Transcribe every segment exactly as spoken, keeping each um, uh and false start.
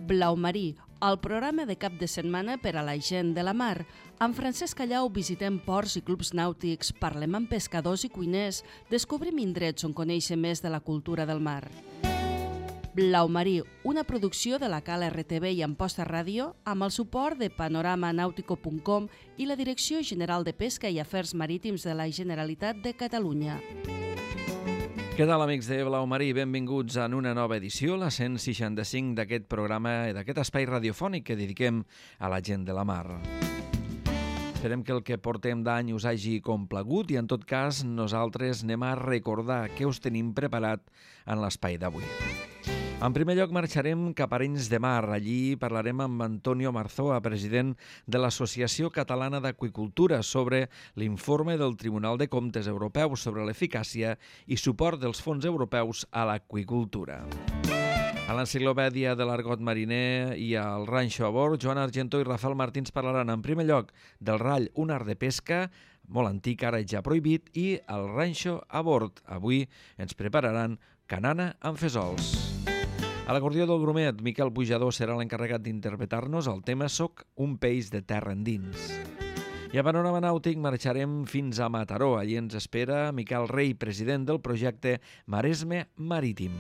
Blau Marí, el programa de cap de setmana per a la gent de la mar. Amb Francesc Callau visitem ports i clubs nàutics, parlem amb pescadors i cuiners, descobrim indrets on conèixer més de la cultura del mar. Blau Marí, una producció de la Cala R T V i Amposta Ràdio, amb el suport de panorama nautico punt com i la Direcció General de Pesca i Afers Marítims de la Generalitat de Catalunya. Què tal, amics de Blau Marí? Benvinguts en una nova edició, la cent seixanta-cinc d'aquest programa i d'aquest espai radiofònic que dediquem a la gent de la mar. Esperem que el que portem d'any us hagi complagut i, en tot cas, nosaltres anem a recordar què us tenim preparat en l'espai d'avui. En primer lloc, marxarem cap a Arenys de Mar. Allí parlarem amb Antonio Marzoa, president de l'Associació Catalana d'Aqüicultura, sobre l'informe del Tribunal de Comptes Europeu sobre l'eficàcia i suport dels fons europeus a l'aqüicultura. A l'Enciclopèdia de l'Argot Mariner i al Ranxo a bord, Joan Argentó i Rafael Martins parlaran en primer lloc del rall, un art de pesca, molt antic, ara ja prohibit, i el Ranxo a bord. Avui ens prepararan canana amb fesols. A l'acordió del Grumet, Miquel Pujador serà l'encarregat d'interpretar-nos el tema Soc un peix de terra endins. I a Panorama Nàutic marxarem fins a Mataró. Allí ens espera Miquel Rei, president del projecte Maresme Marítim.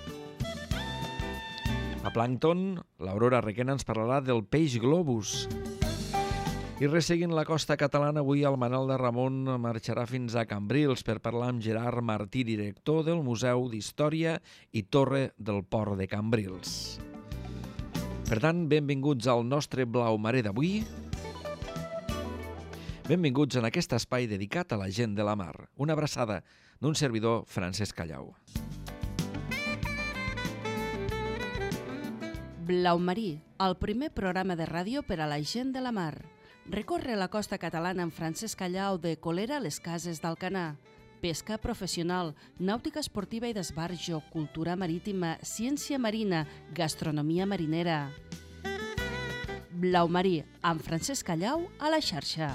A Plàncton, l'Aurora Requena ens parlarà del peix globus. I resseguint la costa catalana, avui el Manel de Ramon marxarà fins a Cambrils per parlar amb Gerard Martí, director del Museu d'Història i Torre del Port de Cambrils. Per tant, benvinguts al nostre Blau Marí d'avui. Benvinguts en aquest espai dedicat a la gent de la mar. Una abraçada d'un servidor, Francesc Callau. Blau Marí, el primer programa de ràdio per a la gent de la mar. Recorre la costa catalana amb Francesc Callau de Colera a les Cases d'Alcanar. Pesca professional, nàutica esportiva i d'esbarjo, cultura marítima, ciència marina, gastronomia marinera. Blau Marí, amb Francesc Callau a la xarxa.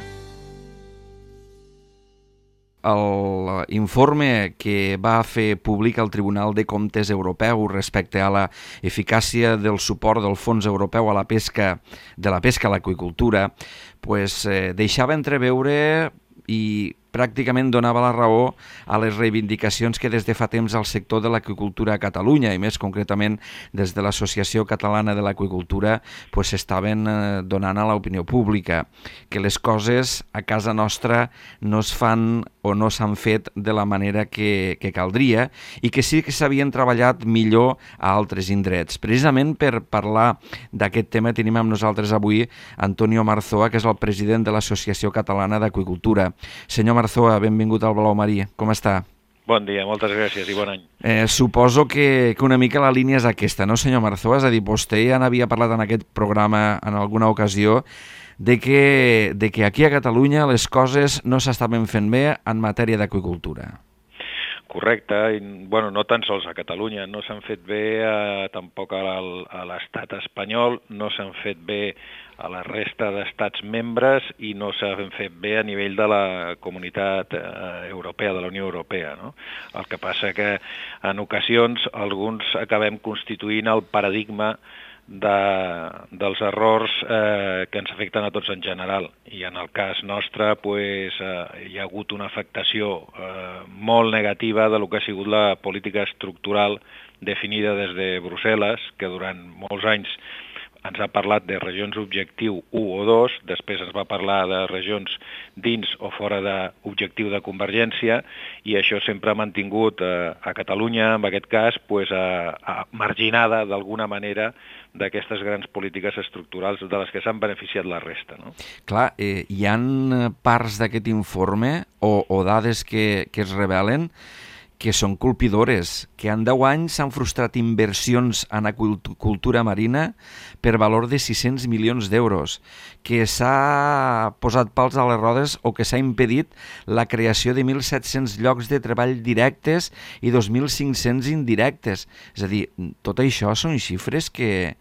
L'informe que va fer públic el Tribunal de Comptes Europeu respecte a la eficàcia del suport del fons europeu a la pesca, de la pesca a l'aqüicultura, pues, eh, deixava entreveure i pràcticament donava la raó a les reivindicacions que des de fa temps el sector de l'aqüicultura a Catalunya, i més concretament des de l'Associació Catalana de l'Aqüicultura, pues, s'estaven eh, donant a l'opinió pública, que les coses a casa nostra no es fan o no s'han fet de la manera que, que caldria, i que sí que s'havien treballat millor a altres indrets. Precisament per parlar d'aquest tema tenim amb nosaltres avui Antonio Marzoa, que és el president de l'Associació Catalana d'Aqüicultura. Senyor Marzoa, benvingut al Blau Marí. Com està? Bon dia, moltes gràcies i bon any. Eh, suposo que, que una mica la línia és aquesta, no, senyor Marzoa? És a dir, vostè ja n'havia parlat en aquest programa en alguna ocasió de que, de que aquí a Catalunya les coses no s'estaven fent bé en matèria d'aqüicultura. Correcte, i bueno, no tan sols a Catalunya, no s'han fet bé eh, tampoc a l'estat espanyol, no s'han fet bé a la resta d'estats membres i no s'han fet bé a nivell de la comunitat eh, europea, de la Unió Europea, no? El que passa que en ocasions alguns acabem constituint el paradigma de, dels errors eh, que ens afecten a tots en general. I en el cas nostre pues, eh, hi ha hagut una afectació eh, molt negativa de lo que ha sigut la política estructural definida des de Brussel·les, que durant molts anys ens ha parlat de regions objectiu u o dos, després ens va parlar de regions dins o fora d'objectiu de convergència, i això sempre ha mantingut eh, a Catalunya, en aquest cas, pues, a, a marginada d'alguna manera d'aquestes grans polítiques estructurals de les que s'han beneficiat la resta. No? Clar, eh, hi ha parts d'aquest informe o, o dades que, que es revelen que són colpidores, que en deu anys s'han frustrat inversions en aqüicultura marina per valor de sis-cents milions d'euros, que s'ha posat pals a les rodes o que s'ha impedit la creació de mil set-cents llocs de treball directes i dos mil cinc-cents indirectes. És a dir, tot això són xifres que...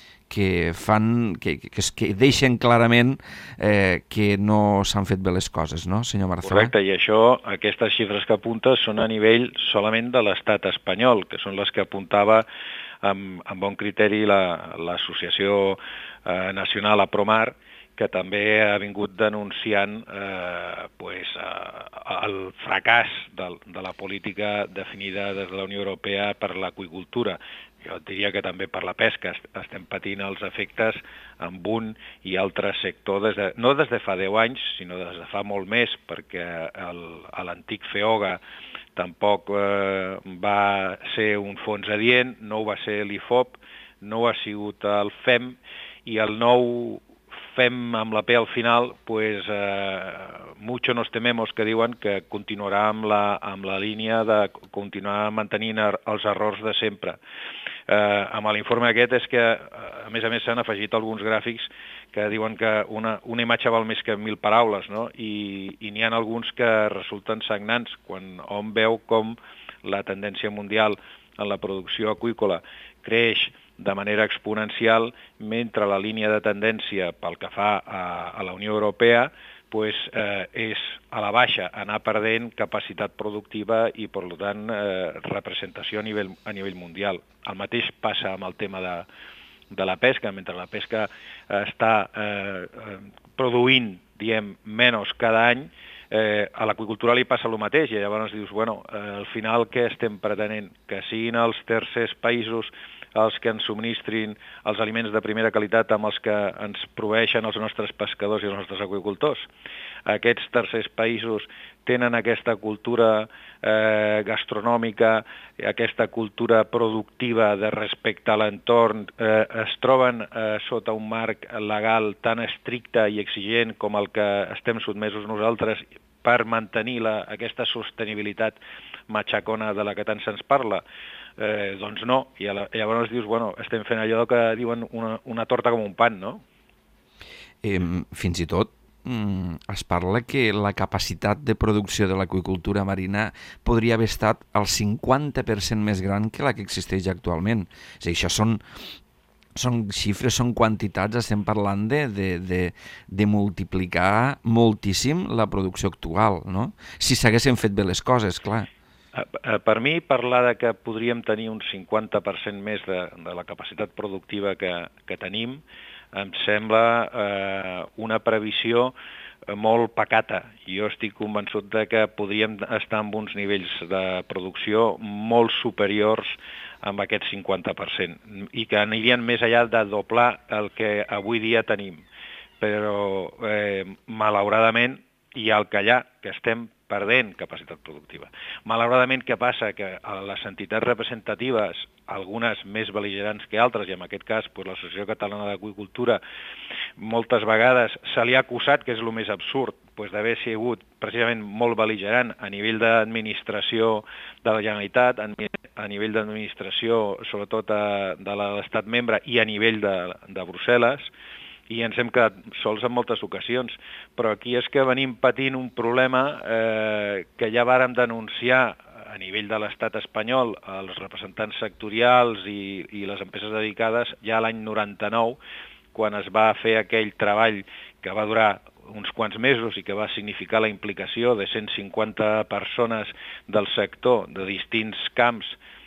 que fan que, que, que deixen clarament eh, que no s'han fet bé les coses, no, senyor Marzoa? Correcte, i això, aquestes xifres que apuntes són a nivell solament de l'estat espanyol, que són les que apuntava amb, amb bon criteri l'Associació eh, Nacional Apromar, que també ha vingut denunciant eh, pues, eh, el fracàs de, de la política definida des de la Unió Europea per l'aqüicultura. Jo diria que també per la pesca estem patint els efectes amb un i altre sector, des de, no des de fa deu anys, sinó des de fa molt més, perquè l'antic FEOGA tampoc eh, va ser un fons adient, no ho va ser l'I F O P, no ho ha sigut el F E M, i el nou F E M amb la P al final, pues, eh, mucho nos tememos, que diuen que continuarà amb la, amb la línia de continuar mantenint els errors de sempre. Eh, amb l'informe aquest és que, a més a més, s'han afegit alguns gràfics que diuen que una, una imatge val més que mil paraules, no? I, i n'hi ha alguns que resulten sagnants quan hom veu com la tendència mundial en la producció aqüícola creix de manera exponencial, mentre la línia de tendència pel que fa a, a la Unió Europea pues, eh, és a la baixa, anar perdent capacitat productiva i, per tant, eh, representació a nivell, a nivell mundial. El mateix passa amb el tema de, de la pesca, mentre la pesca està eh, produint, diem, menys cada any, eh, a l'aqüicultura li passa el mateix, i llavors dius, bueno, eh, al final què estem pretenent? Que siguin els tercers països els que ens subministrin els aliments de primera qualitat amb els que ens proveeixen els nostres pescadors i els nostres aqüicultors. Aquests tercers països tenen aquesta cultura eh, gastronòmica, aquesta cultura productiva de respecte a l'entorn, eh, es troben eh, sota un marc legal tan estricte i exigent com el que estem sotmesos nosaltres per mantenir la, aquesta sostenibilitat matxacona de la que tant se'ns parla. Eh, doncs no, i llavors dius, bueno, estem fent allò que diuen una, una torta com un pan, no? Eh, fins i tot mm, es parla que la capacitat de producció de l'aqüicultura marina podria haver estat el cinquanta per cent més gran que la que existeix actualment. És a dir, això són, són xifres, són quantitats, estem parlant de, de, de, de multiplicar moltíssim la producció actual, no? Si s'haguessin fet bé les coses, clar. Per mi, parlar de que podríem tenir un cinquanta per cent més de, de la capacitat productiva que, que tenim em sembla eh, una previsió molt pacata. Jo estic convençut de que podríem estar en uns nivells de producció molt superiors amb aquest cinquanta per cent i que anirien més enllà de doblar el que avui dia tenim. Però, eh, malauradament, hi ha el callar, que estem perdent capacitat productiva. Malauradament, què passa? Que les entitats representatives, algunes més bel·ligerants que altres, i en aquest cas pues, l'Associació Catalana d'Aqüicultura, moltes vegades se li ha acusat, que és el més absurd, pues, d'haver sigut precisament molt bel·ligerant a nivell d'administració de la Generalitat, a nivell d'administració, sobretot a, de l'estat membre, i a nivell de, de Brussel·les, i ens hem quedat sols en moltes ocasions. Però aquí és que venim patint un problema eh, que ja vàrem denunciar a nivell de l'estat espanyol, els representants sectorials i, i les empreses dedicades, ja l'any noranta-nou, quan es va fer aquell treball que va durar uns quants mesos i que va significar la implicació de cent cinquanta persones del sector de distints camps,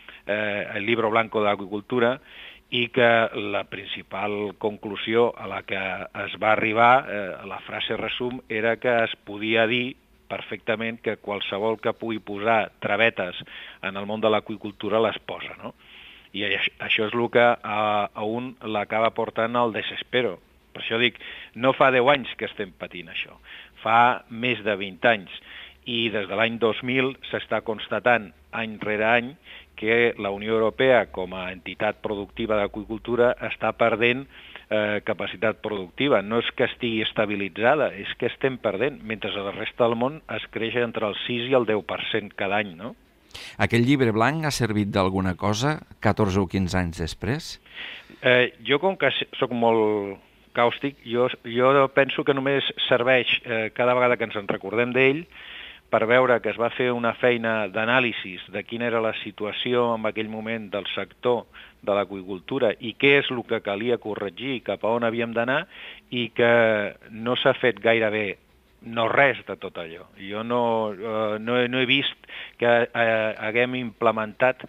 eh, el Libro Blanco d'Aqüicultura, i que la principal conclusió a la que es va arribar, eh, la frase resum, era que es podia dir perfectament que qualsevol que pugui posar travetes en el món de l'aqüicultura les posa, no? I això és el que a, a un l'acaba portant al desespero. Per això dic, no fa deu anys que estem patint això, fa més de vint anys, i des de l'any dos mil s'està constatant any rere any que la Unió Europea, com a entitat productiva d'aqüicultura, està perdent eh, capacitat productiva. No és que estigui estabilitzada, és que estem perdent, mentre a la resta del món es creix entre el sis i el deu per cent cada any, no? Aquell llibre blanc ha servit d'alguna cosa catorze o quinze anys després? Eh, jo, com que sóc molt càustic, jo, jo penso que només serveix eh, cada vegada que ens en recordem d'ell per veure que es va fer una feina d'anàlisis de quina era la situació en aquell moment del sector de l'aqüicultura i què és el que calia corregir, cap a on havíem d'anar, i que no s'ha fet gairebé no res de tot allò. Jo no, no, no he vist que eh, haguem implementat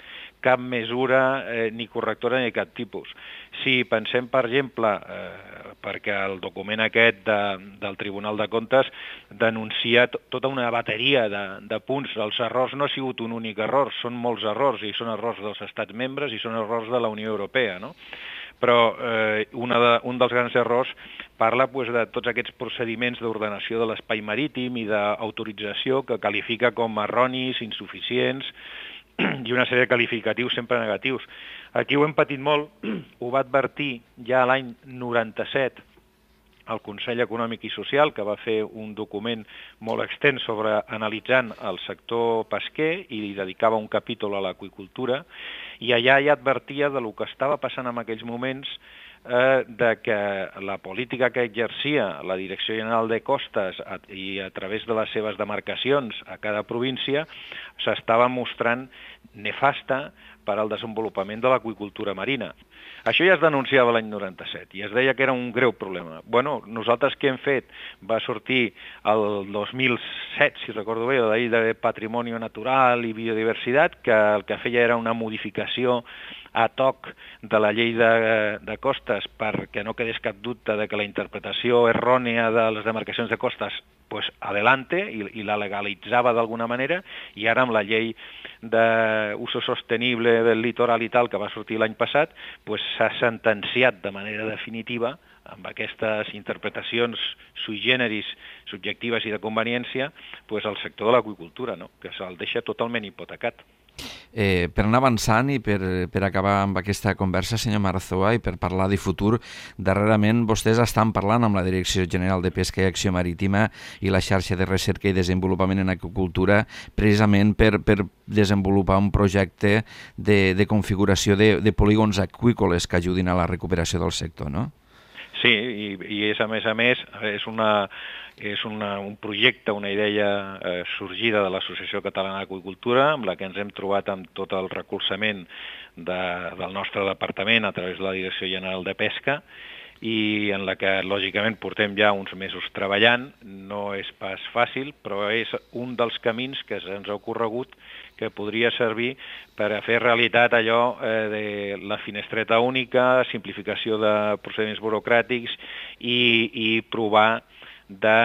cap mesura eh, ni correctora ni cap tipus. Si pensem, per exemple, eh, perquè el document aquest de, del Tribunal de Comptes denuncia tota una bateria de, de punts. Els errors no ha sigut un únic error, són molts errors, i són errors dels estats membres i són errors de la Unió Europea, no? Però eh, una de, un dels grans errors parla pues, de tots aquests procediments d'ordenació de l'espai marítim i d'autorització que qualifica com erronis, insuficients i una sèrie de qualificatius sempre negatius. Aquí ho hem patit molt, ho va advertir ja l'any noranta-set el Consell Econòmic i Social, que va fer un document molt extens sobre analitzant el sector pesquer i li dedicava un capítol a l'aqüicultura, i allà ja advertia de lo que estava passant en aquells moments, eh, de que la política que exercia la Direcció General de Costes a, i a través de les seves demarcacions a cada província s'estava mostrant nefasta per al desenvolupament de l'aqüicultura marina. Això ja es denunciava l'any noranta-set i es deia que era un greu problema. Bueno, nosaltres què hem fet? Va sortir el dos mil set, si recordo bé, la llei de Patrimoni Natural i Biodiversitat, que el que feia era una modificació a toc de la llei de, de costes perquè no quedés cap dubte de que la interpretació errònia de les demarcacions de costes pues adelante i, i la legalitzava d'alguna manera, i ara amb la llei d'uso sostenible del litoral i tal que va sortir l'any passat, pues s'ha sentenciat de manera definitiva amb aquestes interpretacions sui generis, subjectives i de conveniència, pues el sector de l'aqüicultura, no? Que se'l deixa totalment hipotecat. Eh, per anar avançant i per, per acabar amb aquesta conversa, senyor Marzoa, i per parlar de futur, darrerament vostès estan parlant amb la Direcció General de Pesca i Acció Marítima i la xarxa de recerca i desenvolupament en aquacultura precisament per, per desenvolupar un projecte de, de configuració de, de polígons aqüícoles que ajudin a la recuperació del sector, no? Sí, i, i és a més a més, és, una, és una, un projecte, una idea eh, sorgida de l'Associació Catalana d'Aqüicultura, amb la que ens hem trobat amb tot el recolzament de, del nostre departament a través de la Direcció General de Pesca, i en la que, lògicament, portem ja uns mesos treballant. No és pas fàcil, però és un dels camins que ens ha ocorregut que podria servir per a fer realitat allò eh, de la finestreta única, simplificació de procediments burocràtics i, i provar de,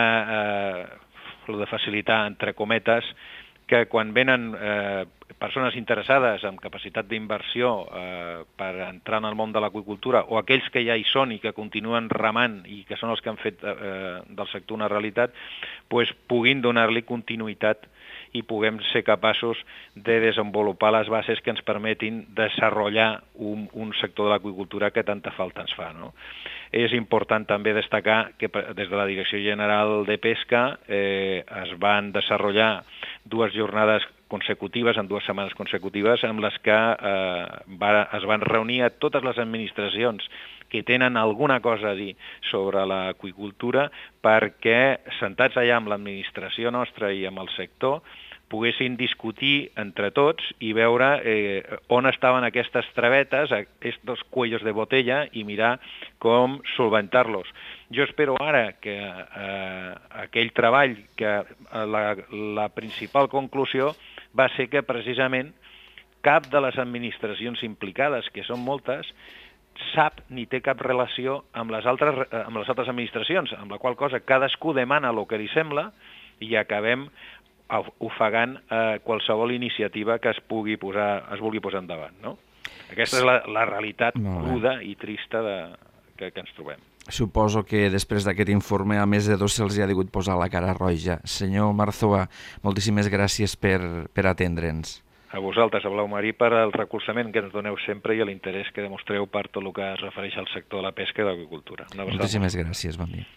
eh, de facilitar, entre cometes, que quan venen eh, persones interessades amb capacitat d'inversió eh, per entrar en el món de l'aqüicultura, o aquells que ja hi són i que continuen remant i que són els que han fet eh, del sector una realitat, pues, puguin donar-li continuïtat i puguem ser capaços de desenvolupar les bases que ens permetin desenvolupar un, un sector de l'aqüicultura que tanta falta ens fa, no? És important també destacar que des de la Direcció General de Pesca eh, es van desenvolupar dues jornades consecutives, en dues setmanes consecutives, amb les que eh, va, es van reunir a totes les administracions que tenen alguna cosa a dir sobre l'aqüicultura perquè, sentats allà amb l'administració nostra i amb el sector, poguessin discutir entre tots i veure eh, on estaven aquestes travetes, aquests cuellos de botella, i mirar com solventar-los. Jo espero ara que eh, aquell treball, que la, la principal conclusió va ser que precisament cap de les administracions implicades, que són moltes, sap ni té cap relació amb les altres, amb les altres administracions, amb la qual cosa cadascú demana el que li sembla i acabem ofegant eh, qualsevol iniciativa que es pugui posar, es vulgui posar endavant, no? Aquesta és la, la realitat cruda i trista de, que, que ens trobem. Suposo que després d'aquest informe a més de dos se'ls ha degut posar la cara roja. Senyor Marzoa, moltíssimes gràcies per, per atendre'ns. A vosaltres, a Blau Marí, per el recolzament que ens doneu sempre i l'interès que demostreu per tot el que es refereix al sector de la pesca i de l'aqüicultura. Moltíssimes gràcies, bon dia.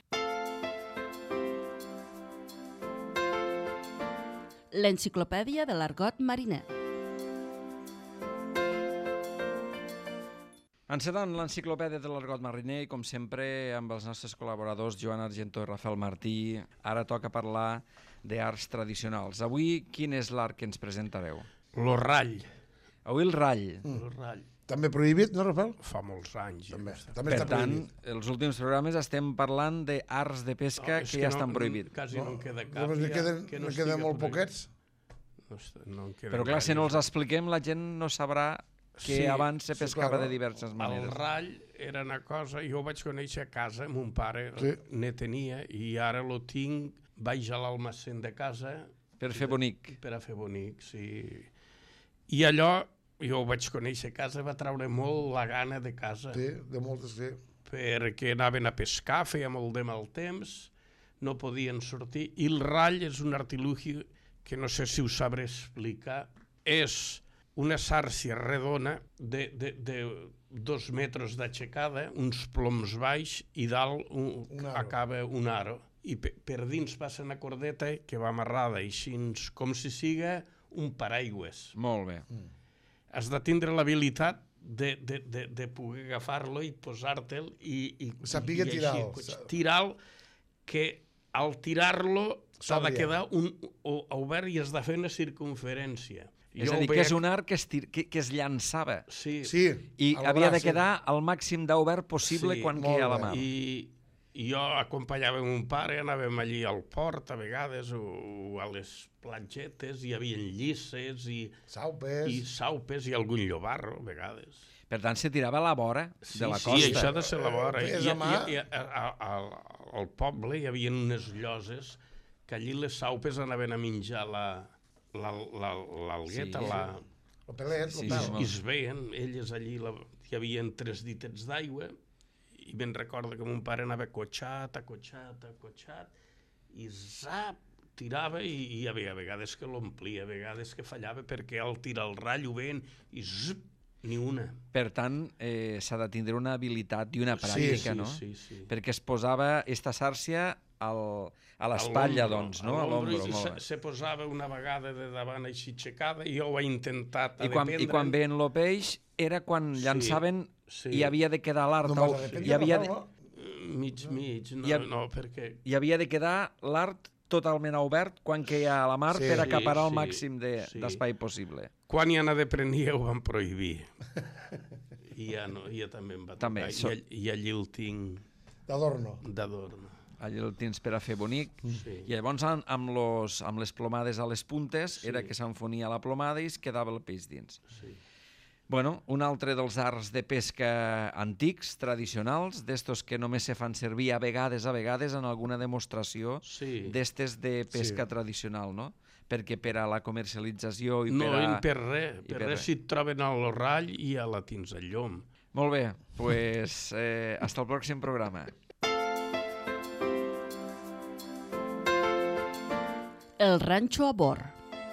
L'enciclopèdia de l'argot mariner. Encetant l'enciclopèdia de l'argot mariner i, com sempre, amb els nostres col·laboradors Joan Argentó i Rafael Martí, ara toca parlar d'arts tradicionals. Avui, quin és l'art que ens presentareu? Lo rall. Avui el rall. Mm. El rall. També prohibit, no, Rafael? Fa molts anys. També, també per està tant, prohibit. els últims programes estem parlant d'arts de pesca no, que, que ja no, estan prohibits. Quasi no, no en queda cap. No, ja, queden, que no, no queden molt poquets. No, no en queda Però clar, si no els expliquem, la gent no sabrà que Sí, abans se sí, pescava claro. de diverses El maneres. rall era una cosa... Jo ho vaig conèixer a casa, mon pare Sí. ne tenia, i ara lo tinc, vaig a l'almacén de casa... Per fer bonic. Per a fer bonic, sí. I allò, jo ho vaig conèixer a casa, va treure molt la gana de casa. Sí, de moltes, sí. Perquè anaven a pescar, feia molt de mal temps, no podien sortir, i el rall és un artilugi que no sé si ho sabré explicar, és una sàrcia redona de, de, de dos metres d'aixecada, uns ploms baix, i dalt un, Un aro. acaba un aro. I per, per dins passa una cordeta que va amarrada així, com si siga un paraigües. Molt bé. Has de tindre l'habilitat de, de, de, de poder agafar-lo i posar-te'l i, i, Sapiga i tirar-lo. així, tirar-lo, que al tirar-lo s'ha de S'obria. quedar un, o, obert i has de fer una circunferència. És Jo a dir, ho que veia- és un arc que es, tir... que, que es llançava Sí, Sí, i al havia braç, de quedar al màxim d'obert possible Sí, quan molt queia a la bé. mà. I, i jo acompanyava mon pare, anàvem allí al port a vegades, o, o a les platgetes, hi havia llisses i, Saupes. i saupes i algun llobarro, a vegades. Per tant, se tirava a la vora Sí, de la sí, costa. això ha de ser la vora. Eh, I, és i, a mà? i, a, a, a, al poble hi havia unes lloses que allí les saupes anaven a menjar la, la, la, l'algueta, Sí. la, El pelet, Sí, el sí, pèl. sí. i es veien, elles allí la, hi havia tres ditets d'aigua i ben recordo que mon pare anava acotxat, acotxat, acotxat i zap, tirava i hi havia vegades que l'omplia, vegades que fallava perquè al tirar el ratll ho veien i zip, ni una. Per tant, eh, s'ha de tindre una habilitat i una Sí, pràctica, sí, no? sí, sí. Perquè es posava esta sàrcia al, a l'espatlla, doncs, no? A l'ombro. I molt se, bé. se posava una vegada de davant així aixecada i jo ho he intentat I quan, I quan veien lo peix era quan Sí, llançaven sí. i havia de quedar l'art. No al- vas arrepentir hi, havia de de, fer-lo? mig, mig, no, Hi ha- no, perquè... hi havia de quedar l'art totalment obert quan queia a la mar Sí. per acaparar el Sí, màxim de- sí. d'espai possible. Quan hi anava de prenia ho van prohibir. I ja, no, ja també em va tocar. També, I, so- all- I allí el tinc D'adorno. d'adorno. Allà el tens per a fer bonic. Sí. I llavors amb, amb, los, amb les plomades a les puntes Sí. era que s'enfonia la plomada i es quedava el peix dins. Sí. Bueno, un altre dels arts de pesca antics, tradicionals, d'estos que només se fan servir a vegades, a vegades, en alguna demostració Sí. d'estes de pesca Sí. tradicional, no? Perquè per a la comercialització i No, per a... per res. i Per per res res. si et troben al rall i a la tins al llom. Molt bé, doncs pues, eh, hasta el pròxim programa. El ranxo a bord.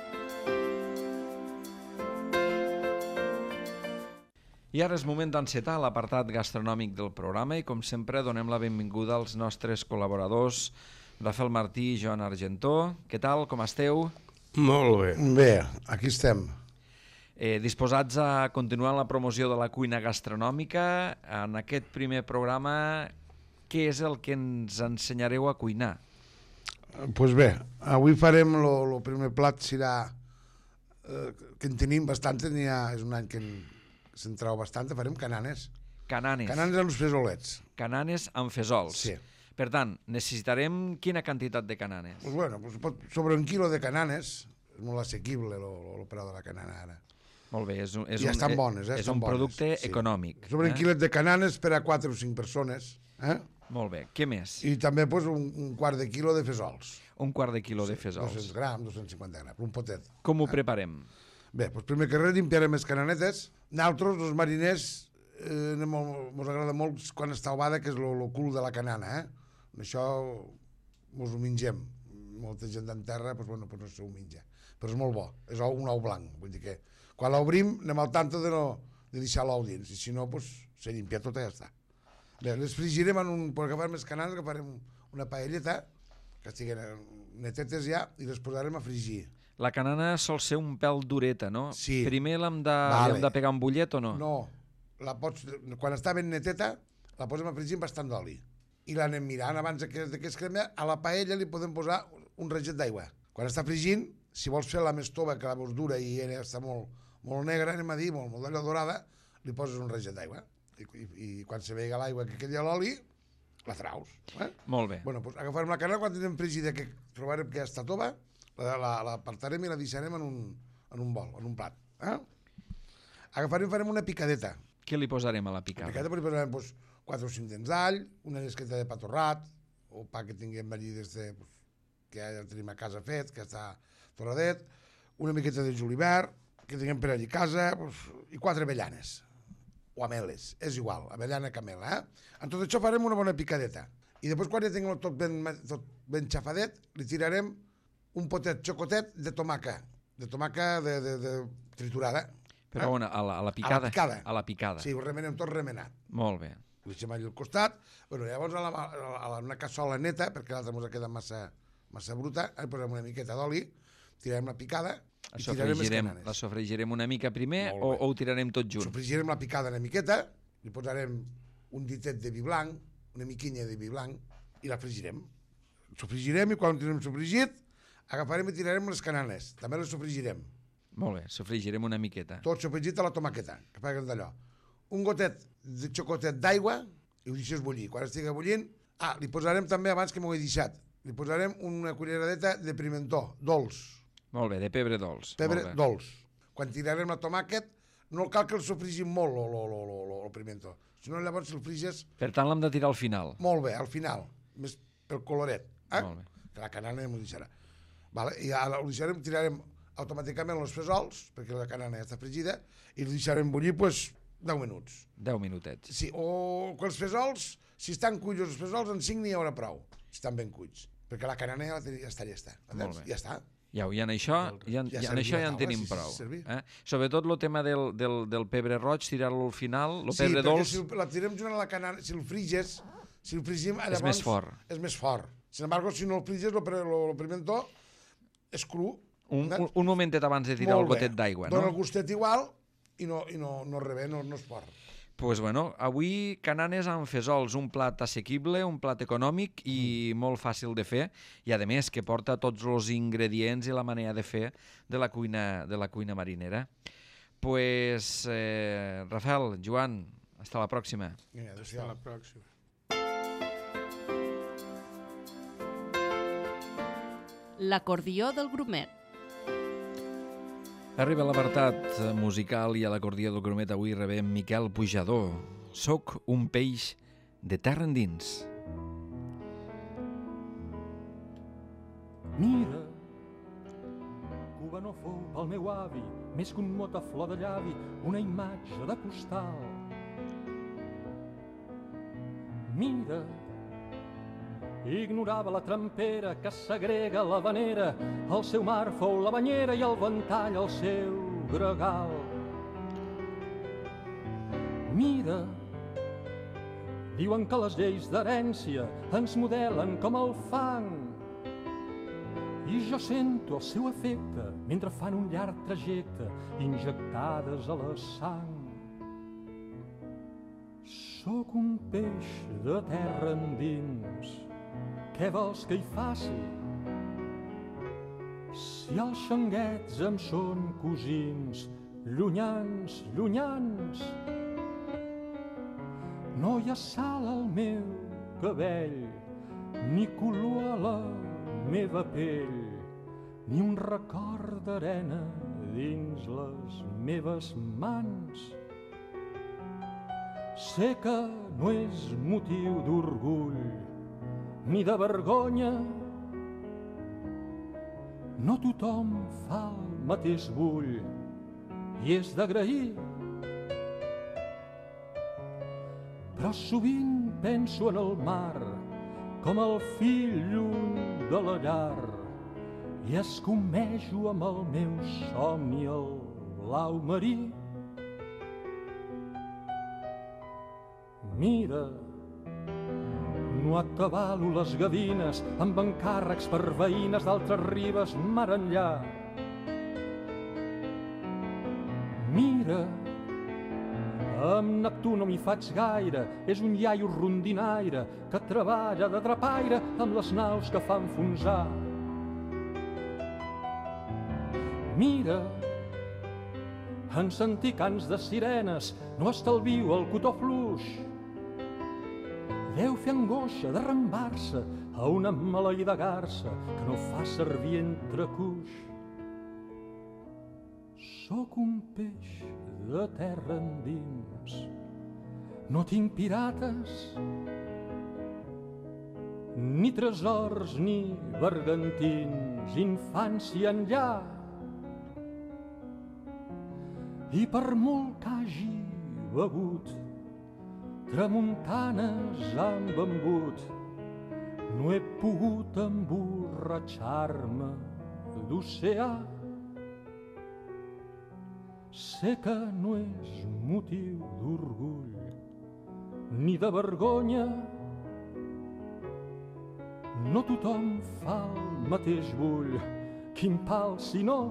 I ara és moment d'encetar l'apartat gastronòmic del programa i, com sempre, donem la benvinguda als nostres col·laboradors, Rafael Martí i Joan Argentó. Què tal, com esteu? Molt bé. Bé, aquí estem. Eh, disposats a continuar la promoció de la cuina gastronòmica. En aquest primer programa, què és el que ens ensenyareu a cuinar? Doncs pues bé, avui farem el primer plat, serà eh, que en tenim bastant, n'hi ha, és un any que en, se'n trau bastant, farem cananes. Cananes. Cananes amb els fesolets. Cananes amb fesols. Sí. Per tant, necessitarem quina quantitat de cananes? Pues bueno, pues pot, sobre un quilo de cananes, és molt assequible el preu de la canana ara. Molt bé, és un, és I un, estan bones, eh? és estan un bones, producte sí. econòmic. Sobre un eh? quilet de cananes per a quatre o cinc persones. Eh? Molt bé, què més? I també pues, un, un quart de quilo de fesols. Un quart de quilo de fesols. dos-cents grams, dos-cents cinquanta grams, un potet. Com ho preparem? Bé, doncs primer que res limpiarem les cananetes. Nosaltres, els mariners, eh, ens agrada molt quan està ovada, que és el cul de la canana, eh? Això mos ho mengem. Molta gent en terra, doncs, bueno, doncs no se ho menja. Però és molt bo, és ou, un ou blanc. Vull dir que quan l'obrim anem al tanto de, no, de deixar l'ou dins, i si no, doncs, se limpia tot i ja està. Bé, les frigirem en un... Per agafar més canals, agafarem una paelleta, que estiguen netetes ja, i les posarem a frigir. La canana sol ser un pèl dureta, no? Sí. Primer l'hem de, Vale. l'hem de pegar un bullet o no? No, la pots, quan està ben neteta, la posem a fregir amb bastant d'oli. I l'anem mirant abans que, que es crema. A la paella li podem posar un reget d'aigua. Quan està fregint, si vols fer la més tova, que la veus dura i ella està molt, molt negra, anem a dir, molt, molt d'allò dorada, li poses un reget d'aigua. I, i, I quan se veiga l'aigua que quedi a l'oli, la traus. Eh? Molt bé. Bueno, doncs agafarem la carn quan tenim fregida, que trobarem que ja està tova, la, la, la apartarem i la deixarem en un, en un bol, en un plat. Eh? Agafarem i farem una picadeta. Què li posarem a la La picada? picadeta li posarem doncs, quatre o cinc dents d'all, una llesqueta de pa torrat, o pa que tinguem allí des de, doncs, que ja el tenim a casa fet, que està torradet, una miqueta de julivert, que tinguem per allí a casa, doncs, i quatre avellanes, o ameles, és igual, avellana camela, eh? En tot això farem una bona picadeta. I després, quan ja tinguem tot ben, tot ben xafadet, li tirarem un potet xocotet de tomaca, de tomaca de, de, de triturada. Però on? A la, a la picada? A la picada. A la picada. Sí, ho remenem tot remenat. Molt bé. Ho deixem allà al costat. Bueno, llavors a, la, a, la, a una cassola neta, perquè l'altra ens ha quedat massa, massa bruta, hi posem una miqueta d'oli, tirarem la picada i tirarem les cananes. La sofregirem una mica primer o, o ho tirarem tot junt? Sofregirem la picada una miqueta, li posarem un ditet de vi blanc, una miquinha de vi blanc i la fregirem. Sofregirem i quan ho tindrem sofregit agafarem i tirarem les cananes. També les sofregirem. Molt bé, sofregirem una miqueta. Tot sofregit a la tomaqueta, que paguen d'allò. Un gotet de xocotet d'aigua i ho deixes bullir. Quan estigui bullint, ah, li posarem també, abans que m'ho he deixat, li posarem una culleradeta de pimentó, dolç. Molt bé, de pebre dolç. Pebre dolç. Quan tirarem la tomàquet, no cal que el sofrigim molt, el pimentó. Si no, llavors si el friges... Per tant, l'hem de tirar al final. Molt bé, al final, més pel coloret. Eh? Molt bé. Que la canana m'ho deixarà. Vale? I ara ho deixarem, tirarem automàticament els fesols, perquè la canana ja està fregida, i el deixarem bullir, doncs, deu minuts. deu minutets. Sí, o que els fesols, si estan cuits els fesols, en cinc n'hi haurà prou, si estan ben cuits, perquè la canana ja, ja està llesta. Molt bé. Ja està. Ja, i en això ja, Ja ja, en això ja en servia, tenim sí, sí, prou. servia. Eh? Sobretot el tema del, del, del pebre roig, tirar-lo al final, el Sí, pebre perquè dolç... si la tirem junt a la canana, si el friges, si el frigim, llavors... És més fort. És més fort. Sin embargo, si no el friges, el pimentó és cru. Un, un, un momentet abans de tirar el gotet d'aigua, no? Dona el gustet igual i no, i no, no rebé, no, no és fort. Pues bueno, avui cananes amb fesols, un plat assequible, un plat econòmic i mm. molt fàcil de fer, i a més que porta tots els ingredients i la manera de fer de la cuina, de la cuina marinera. Pues, eh, Rafael, Joan, hasta la pròxima. Vinga, Hasta la pròxima. L'acordió del grumet. Arriba l'apartat musical i a l'acordió del grumet avui rebem Miquel Pujador. Soc un peix de terra endins. Mira, Cuba no fou pel meu avi, més que un mot a flor de llavi, una imatge de postal. Mira, ignorava la trampera que segrega la vanera, el seu mar fou la banyera i el ventall el seu gregal. Mira, diuen que les lleis d'herència ens modelen com el fang, i jo sento el seu efecte mentre fan un llarg trajecte injectades a la sang. Sóc un peix de terra endins, què vols que hi faci? Si els xanguets em són cosins, llunyans, llunyans, no hi ha sal al meu cabell, ni color a la meva pell, ni un record d'arena dins les meves mans. Sé que no és motiu d'orgull ni de vergonya, no tothom fa el mateix bull i és d'agrair. Però sovint penso en el mar com el fill lluny de la llar i escomejo amb el meu somni el blau marí. Mira, no atabalo les gavines amb encàrrecs per veïnes d'altres ribes mar enllà. Mira, amb Neptú no m'hi faig gaire, és un iaio rondinaire que treballa de drapaire amb les naus que fa enfonsar. Mira, en sentir cants de sirenes no estalvio el cotó fluix. Deu fer angoixa d'arrambar-se a una maleïda garça que no fa servir entre cuix. sóc un peix de terra endins. No tinc pirates, ni tresors, ni bergantins, infància enllà. I per molt que hagi begut tramuntanes amb embut, no he pogut emborratxar-me d'oceà. Sé que no és motiu d'orgull ni de vergonya, no tothom fa el mateix bull, quin pal si no.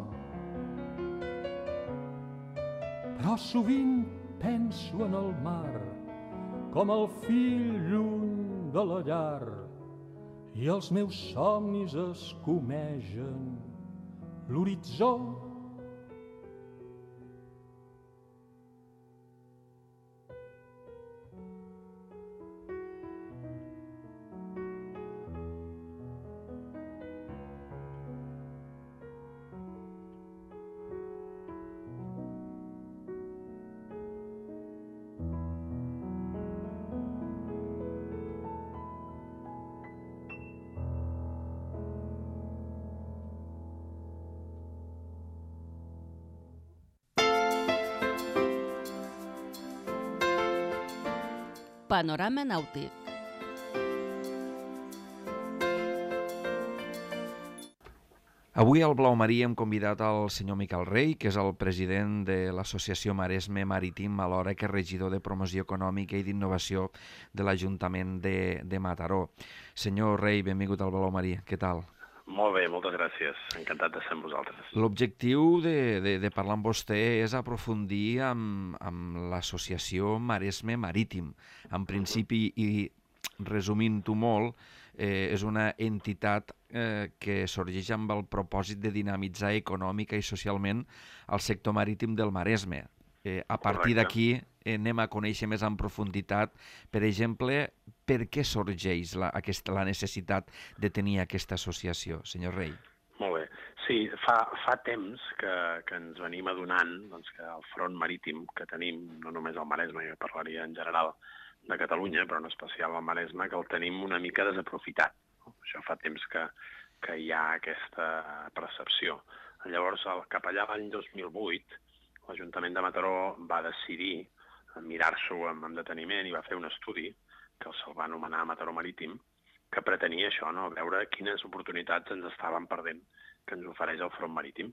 Però sovint penso en el mar, com el fill lluny de la llar, i els meus somnis escumegen l'horitzó. Panorama nàutic. Avui al Blau Marí hem convidat al senyor Miquel Rey, que és el president de l'Associació Maresme Marítim, alhora que regidor de Promoció Econòmica i d'Innovació de l'Ajuntament de, de Mataró. Senyor Rey, benvingut al Blau Marí. Què tal? Molt bé, moltes gràcies. Encantat de ser amb vosaltres. L'objectiu de, de, de parlar amb vostè és aprofundir amb, amb l'associació Maresme Marítim. En principi, i resumint-ho molt, eh, és una entitat eh, que sorgeix amb el propòsit de dinamitzar econòmica i socialment el sector marítim del Maresme. Eh, a partir d'aquí eh, anem a conèixer més en profunditat, per exemple, per què sorgeix la, aquesta, la necessitat de tenir aquesta associació, senyor Rey? Molt bé. Sí, fa, fa temps que, que ens venim adonant doncs, que el front marítim que tenim, no només al Maresme, jo parlaria en general de Catalunya, però en especial al Maresme, que el tenim una mica desaprofitat. Això fa temps que, que hi ha aquesta percepció. Llavors, el, cap allà l'any dos mil vuit, l'Ajuntament de Mataró va decidir mirar-s'ho amb, amb deteniment i va fer un estudi que se'l va anomenar Mataró Marítim, que pretenia això, no? Veure quines oportunitats ens estaven perdent que ens ofereix el front marítim.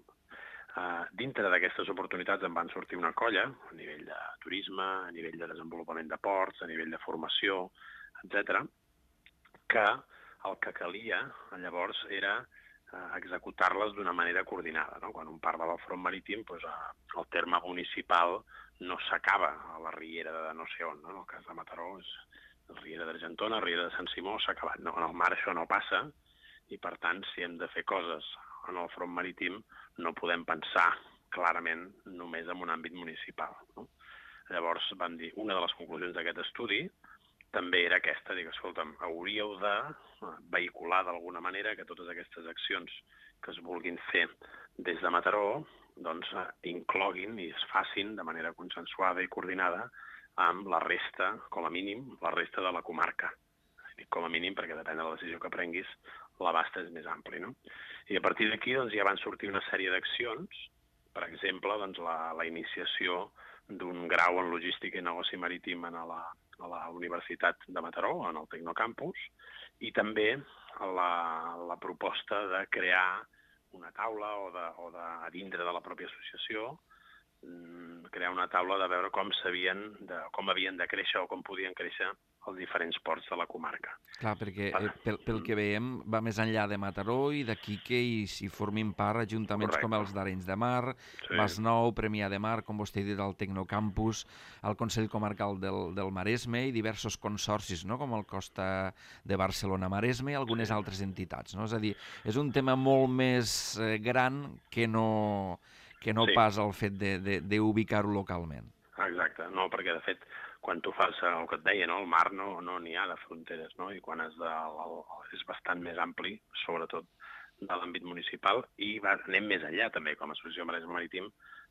Uh, dintre d'aquestes oportunitats en van sortir una colla, a nivell de turisme, a nivell de desenvolupament de ports, a nivell de formació, etcètera, que el que calia llavors era executar-les d'una manera coordinada. No? Quan un parla del front marítim, doncs, el terme municipal no s'acaba a la riera de no sé on. No? En el cas de Mataró és la riera d'Argentona, la riera de Sant Simó, s'ha acabat. No, en el mar això no passa i, per tant, si hem de fer coses en el front marítim, no podem pensar clarament només en un àmbit municipal. No? Llavors van dir, una de les conclusions d'aquest estudi també era aquesta, dic, escolta'm, hauríeu de vehicular d'alguna manera que totes aquestes accions que es vulguin fer des de Mataró doncs, incloguin i es facin de manera consensuada i coordinada amb la resta, com a mínim, la resta de la comarca. Dic com a mínim perquè depèn de la decisió que prenguis, l'abast és més ampli. No? I a partir d'aquí doncs, ja van sortir una sèrie d'accions, per exemple, doncs, la, la iniciació d'un grau en logística i negoci marítim a la, a la Universitat de Mataró, en el Tecnocampus, i també la, la proposta de crear una taula o, de, o de, a dintre de la pròpia associació, crear una taula de veure com s'havien de, com havien de créixer o com podien créixer els diferents ports de la comarca. Clar, perquè eh, pel, pel que veiem va més enllà de Mataró i d'aquí que hi, hi formin part ajuntaments Correcte. Com els d'Arenys de Mar, sí. Masnou, Premià de Mar, com vostè ha dit, el Tecnocampus, el Consell Comarcal del, del Maresme i diversos consorcis, no? Com el Costa de Barcelona-Maresme i algunes sí. altres entitats. No? És a dir, és un tema molt més eh, gran que no, que no sí. pas el fet d'ubicar-ho localment. Exacte, no, perquè de fet quan tu fas el que et deia, no? El mar no n'hi no ha de fronteres, no? I quan és, de, el, és bastant més ampli, sobretot de l'àmbit municipal, i va, anem més enllà també, com a Associació Maresme Marítim,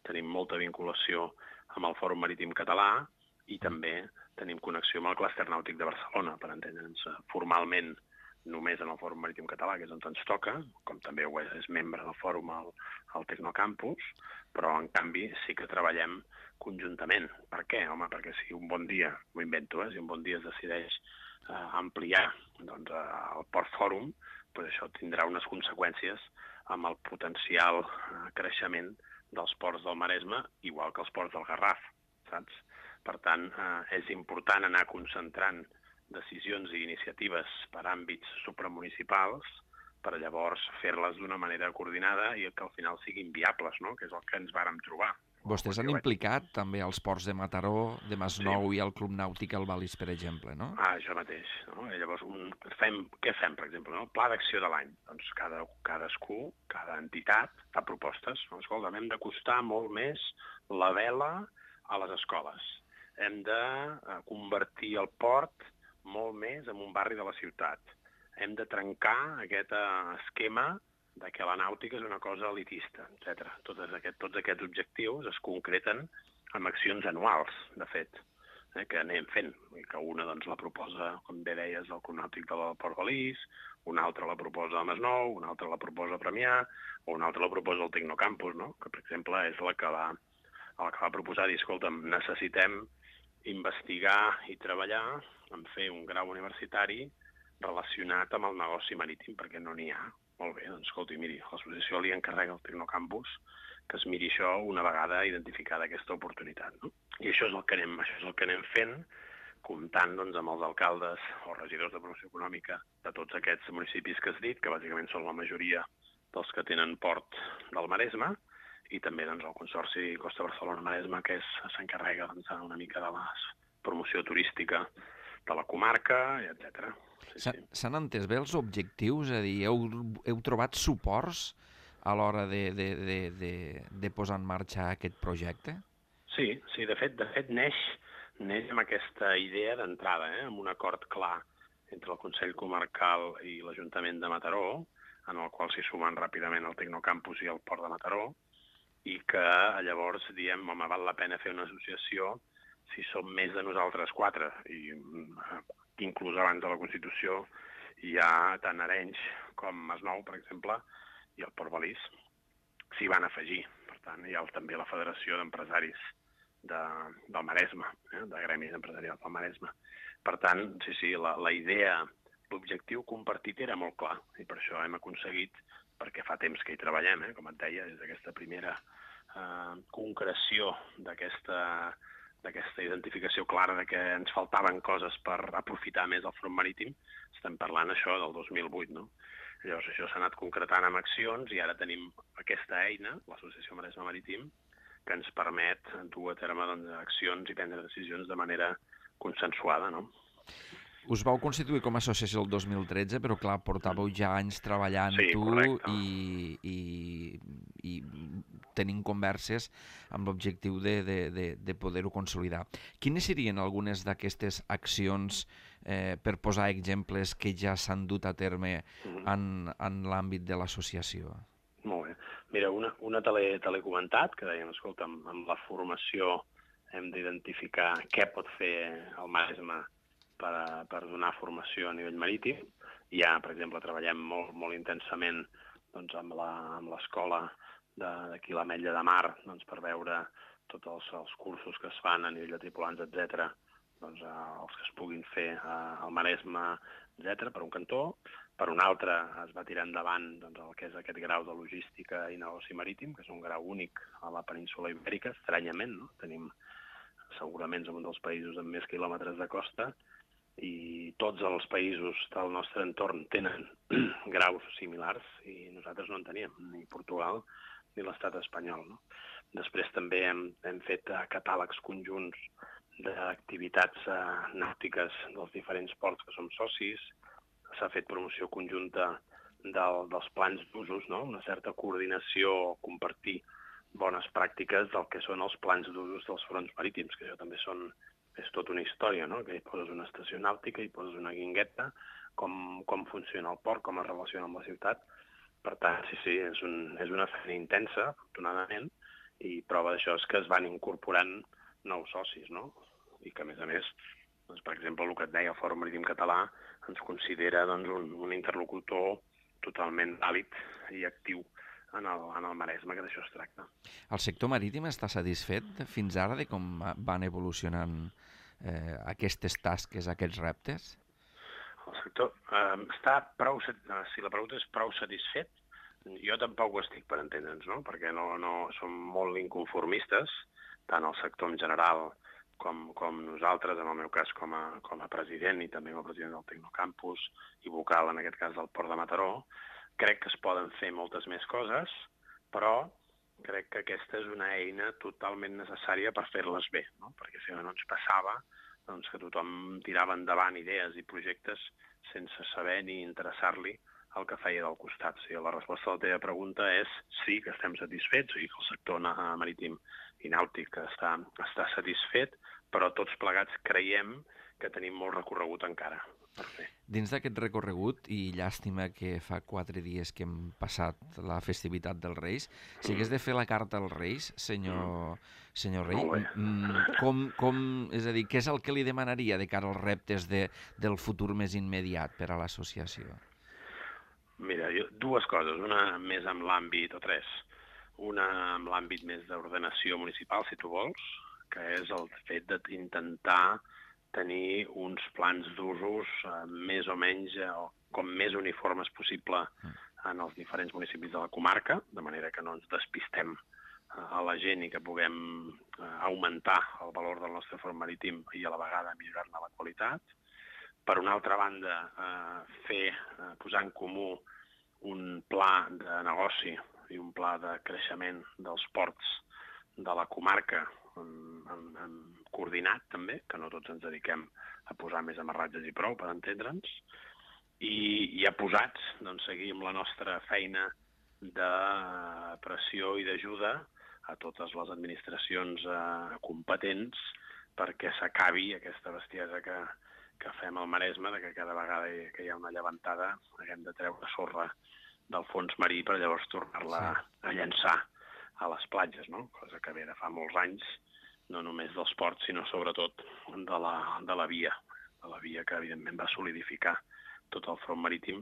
tenim molta vinculació amb el Fòrum Marítim Català i també tenim connexió amb el Clúster Nàutic de Barcelona, per entendre'ns formalment només en el Fòrum Marítim Català, que és on ens toca, com també ho és, és membre del fòrum al, al Tecnocampus, però en canvi sí que treballem conjuntament. Per què? Home, perquè si un bon dia, m'ho invento, eh, si un bon dia es decideix eh, ampliar doncs, el Port Fòrum, doncs això tindrà unes conseqüències amb el potencial eh, creixement dels ports del Maresme, igual que els ports del Garraf, saps? Per tant, eh, és important anar concentrant decisions i iniciatives per àmbits supramunicipals per llavors fer-les d'una manera coordinada i que al final siguin viables, no? Que és el que ens vàrem trobar. Vostès han implicat també els ports de Mataró, de Masnou sí. i el Club Nàutic Albaliç, per exemple, no? Ah, això mateix. No? I llavors, un, fem, què fem, per exemple? No? Pla d'acció de l'any. Doncs cada, cadascú, cada entitat fa propostes. No? Escolta, hem d'acostar molt més la vela a les escoles. Hem de convertir el port molt més en un barri de la ciutat. Hem de trencar aquest esquema de que la nàutica és una cosa elitista, etcètera. Tots, aquest, tots aquests objectius es concreten amb accions anuals, de fet, eh, que anem fent. I que una doncs, la proposa, com bé deies, el Club Nàutic del Port Balís, una altra la proposa a Masnou, una altra la proposa a Premià, o una altra la proposa al Tecnocampus, no? Que, per exemple, és la que va, la que va proposar dir, escolta'm, necessitem investigar i treballar en fer un grau universitari relacionat amb el negoci marítim, perquè no n'hi ha. Molt bé, doncs escolti, miri, l'associació li encarrega al Tecnocampus que es miri això una vegada identificada aquesta oportunitat, no? I això és el que anem, això és el que anem fent, comptant doncs, amb els alcaldes o regidors de promoció econòmica de tots aquests municipis que has dit, que bàsicament són la majoria dels que tenen port del Maresme, i també doncs, el Consorci Costa Barcelona-Maresme, que s'encarrega doncs, una mica de la promoció turística de la comarca, etcètera. Sí, sí. S'han entès bé els objectius? És a dir, heu, heu trobat suports a l'hora de, de, de, de, de posar en marxa aquest projecte? Sí, sí, de fet, de fet neix, neix amb aquesta idea d'entrada, eh, amb un acord clar entre el Consell Comarcal i l'Ajuntament de Mataró, en el qual s'hi sumen ràpidament el Tecnocampus i el Port de Mataró, i que llavors diem, home, val la pena fer una associació si som més de nosaltres quatre, i inclús abans de la Constitució hi ha tant Arenys com Masnou, per exemple, i el Port Balís s'hi van afegir. Per tant, hi ha també la Federació d'Empresaris de, del Maresme, eh, de Gremis Empresarials del Maresme. Per tant, sí, sí, la, la idea, l'objectiu compartit era molt clar, i per això hem aconseguit, perquè fa temps que hi treballem, eh, com et deia, des d'aquesta primera eh, concreció d'aquesta d'aquesta identificació clara de que ens faltaven coses per aprofitar més el front marítim, estem parlant això del dos mil vuit, no? Llavors això s'ha anat concretant amb accions i ara tenim aquesta eina, l'Associació Maresme Marítim, que ens permet dur a terme doncs, accions i prendre decisions de manera consensuada, no? Us vau constituir com a associació el dos mil tretze, però clar, portàveu ja anys treballant-ho sí, i, i, i tenint converses amb l'objectiu de, de, de, de poder-ho consolidar. Quines serien algunes d'aquestes accions eh, per posar exemples que ja s'han dut a terme en, en l'àmbit de l'associació? Molt bé. Mira, una, una te l'he comentat, que dèiem, escolta, amb, amb la formació hem d'identificar què pot fer el Maresme per, per donar formació a nivell marítim. Ja, per exemple, treballem molt, molt intensament doncs, amb l'escola d'aquí a l'Ametlla de Mar doncs, per veure tots els, els cursos que es fan a nivell de tripulants, etcètera, doncs, eh, els que es puguin fer eh, al Maresme, etcètera, per un cantó. Per un altre es va tirar endavant doncs, el que és aquest grau de logística i negoci marítim, que és un grau únic a la península Ibèrica, estranyament, no? Tenim segurament som un dels països amb més quilòmetres de costa, i tots els països del nostre entorn tenen graus similars i nosaltres no en teníem, ni Portugal ni l'estat espanyol. No? Després també hem, hem fet uh, catàlegs conjunts d'activitats uh, nàutiques dels diferents ports que som socis, s'ha fet promoció conjunta del, dels plans d'usos, no? Una certa coordinació, compartir bones pràctiques del que són els plans d'usos dels fronts marítims, que això també són és tota una història, no? Que hi poses una estació nàutica, hi poses una guingueta, com, com funciona el port, com es relaciona amb la ciutat. Per tant, sí, sí, és, un, és una feina intensa, afortunadament, i prova d'això és que es van incorporant nous socis, no? I que, a més a més, doncs, per exemple, el que et deia el Fòrum Marítim Català ens considera doncs, un, un interlocutor totalment vàlid i actiu en el, en el Maresme, que d'això es tracta. El sector marítim està satisfet fins ara de com van evolucionant eh, aquestes tasques, aquests reptes? El sector eh, està prou, si la pregunta és prou satisfet, jo tampoc ho estic, per entendre'ns, no? Perquè no, no som molt inconformistes, tant el sector en general com, com nosaltres, en el meu cas com a, com a president i també com a president del Tecnocampus i vocal, en aquest cas, del Port de Mataró. Crec que es poden fer moltes més coses, però crec que aquesta és una eina totalment necessària per fer-les bé, no? Perquè si no ens passava doncs, que tothom tirava endavant idees i projectes sense saber ni interessar-li el que feia del costat. O sigui, la resposta a la teva pregunta és sí, que estem satisfets, o sigui, que el sector marítim i nàutic està, està satisfet, però tots plegats creiem que tenim molt recorregut encara per fer. Dins d'aquest recorregut, i llàstima que fa quatre dies que hem passat la festivitat dels Reis, si hagués de fer la carta als Reis, senyor, senyor Rei, com, com, és a dir, què és el que li demanaria de cara als reptes de, del futur més immediat per a l'associació? Mira, jo, dues coses, una més amb l'àmbit, o tres, una amb l'àmbit més d'ordenació municipal, si tu vols, que és el fet d'intentar tenir uns plans d'usos eh, més o menys, eh, com més uniformes possible en els diferents municipis de la comarca, de manera que no ens despistem eh, a la gent i que puguem eh, augmentar el valor del nostre fòrum marítim i a la vegada millorar-ne la qualitat. Per una altra banda, eh, fer, eh, posar en comú un pla de negoci i un pla de creixement dels ports de la comarca amb, amb, amb coordinat també, que no tots ens dediquem a posar més amarratges i prou, per entendre'ns, i ja posats, doncs, seguir amb la nostra feina de pressió i d'ajuda a totes les administracions eh, competents perquè s'acabi aquesta bestiesa que que fem al Maresme, de que cada vegada que hi ha una llevantada haguem de treure sorra del fons marí per llavors tornar-la sí. a llançar a les platges, no? Cosa que ve de fa molts anys, no només dels ports, sinó sobretot de la, de la via, de la via que evidentment va solidificar tot el front marítim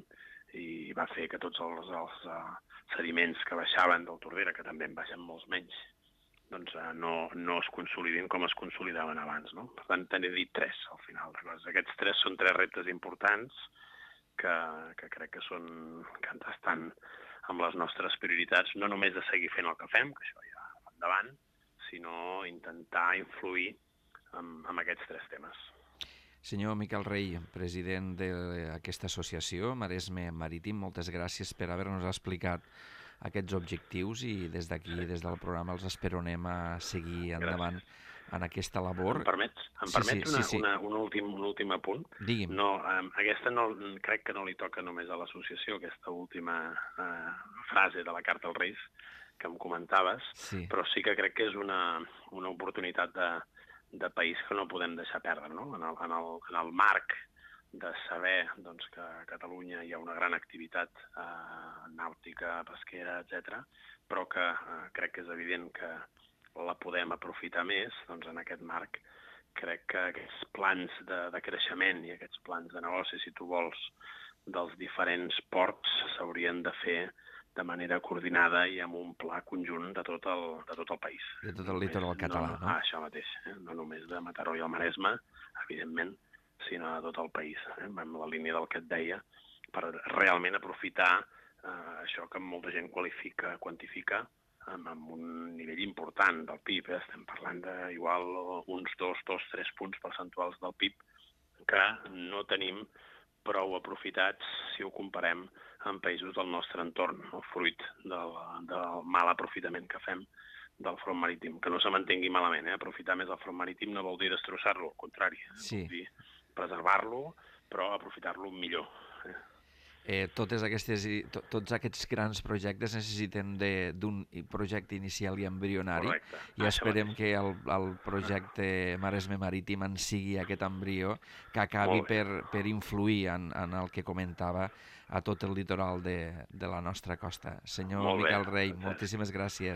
i va fer que tots els, els uh, sediments que baixaven del Tordera, que també en baixen molts menys, doncs uh, no, no es consolidin com es consolidaven abans, no? Per tant, t'he dit tres, al final. Aquests tres són tres reptes importants que, que crec que són que estan amb les nostres prioritats, no només de seguir fent el que fem, que això ja va endavant, sinó intentar influir en, en aquests tres temes. Senyor Miquel Rei, president d'aquesta associació, Maresme Marítim, moltes gràcies per haver-nos explicat aquests objectius i des d'aquí, des del programa, els esperonem a seguir endavant Gràcies. En aquesta labor. Em permets, em sí, permets sí, una, sí, sí. Una, un, últim, un últim apunt? Digui'm. No, eh, aquesta no, crec que no li toca només a l'associació, aquesta última eh, frase de la Carta als Reis que em comentaves, sí. Però sí que crec que és una, una oportunitat de, de país que no podem deixar perdre, no? En el, en el, en el marc de saber doncs, que a Catalunya hi ha una gran activitat eh, nàutica, pesquera, etcètera, però que eh, crec que és evident que la podem aprofitar més, doncs en aquest marc crec que aquests plans de, de creixement i aquests plans de negoci, si tu vols, dels diferents ports s'haurien de fer de manera coordinada i amb un pla conjunt de tot el, de tot el país. De tot el litoral català, no? no? Ah, això mateix, eh? No només de Mataró i el Maresme, evidentment, sinó a tot el país, eh? Amb la línia del que et deia, per realment aprofitar eh, això que molta gent qualifica, quantifica amb, amb un nivell important del P I B. Eh? Estem parlant d'igual uns dos, dos, tres punts percentuals del P I B que no tenim prou aprofitats si ho comparem amb països del nostre entorn, no? Fruit del, del mal aprofitament que fem del front marítim. Que no se m'entengui malament, eh? Aprofitar més el front marítim no vol dir destrossar-lo, al contrari, sí. Vol dir preservar-lo, però aprofitar-lo millor. Eh? Eh, totes aquestes, to, tots aquests grans projectes necessiten d'un projecte inicial i embrionari. Correcte. I esperem que el, el projecte Maresme Marítim en sigui aquest embrió que acabi per, per influir en, en el que comentava a tot el litoral de, de la nostra costa. Senyor Miquel Rei, moltíssimes gràcies.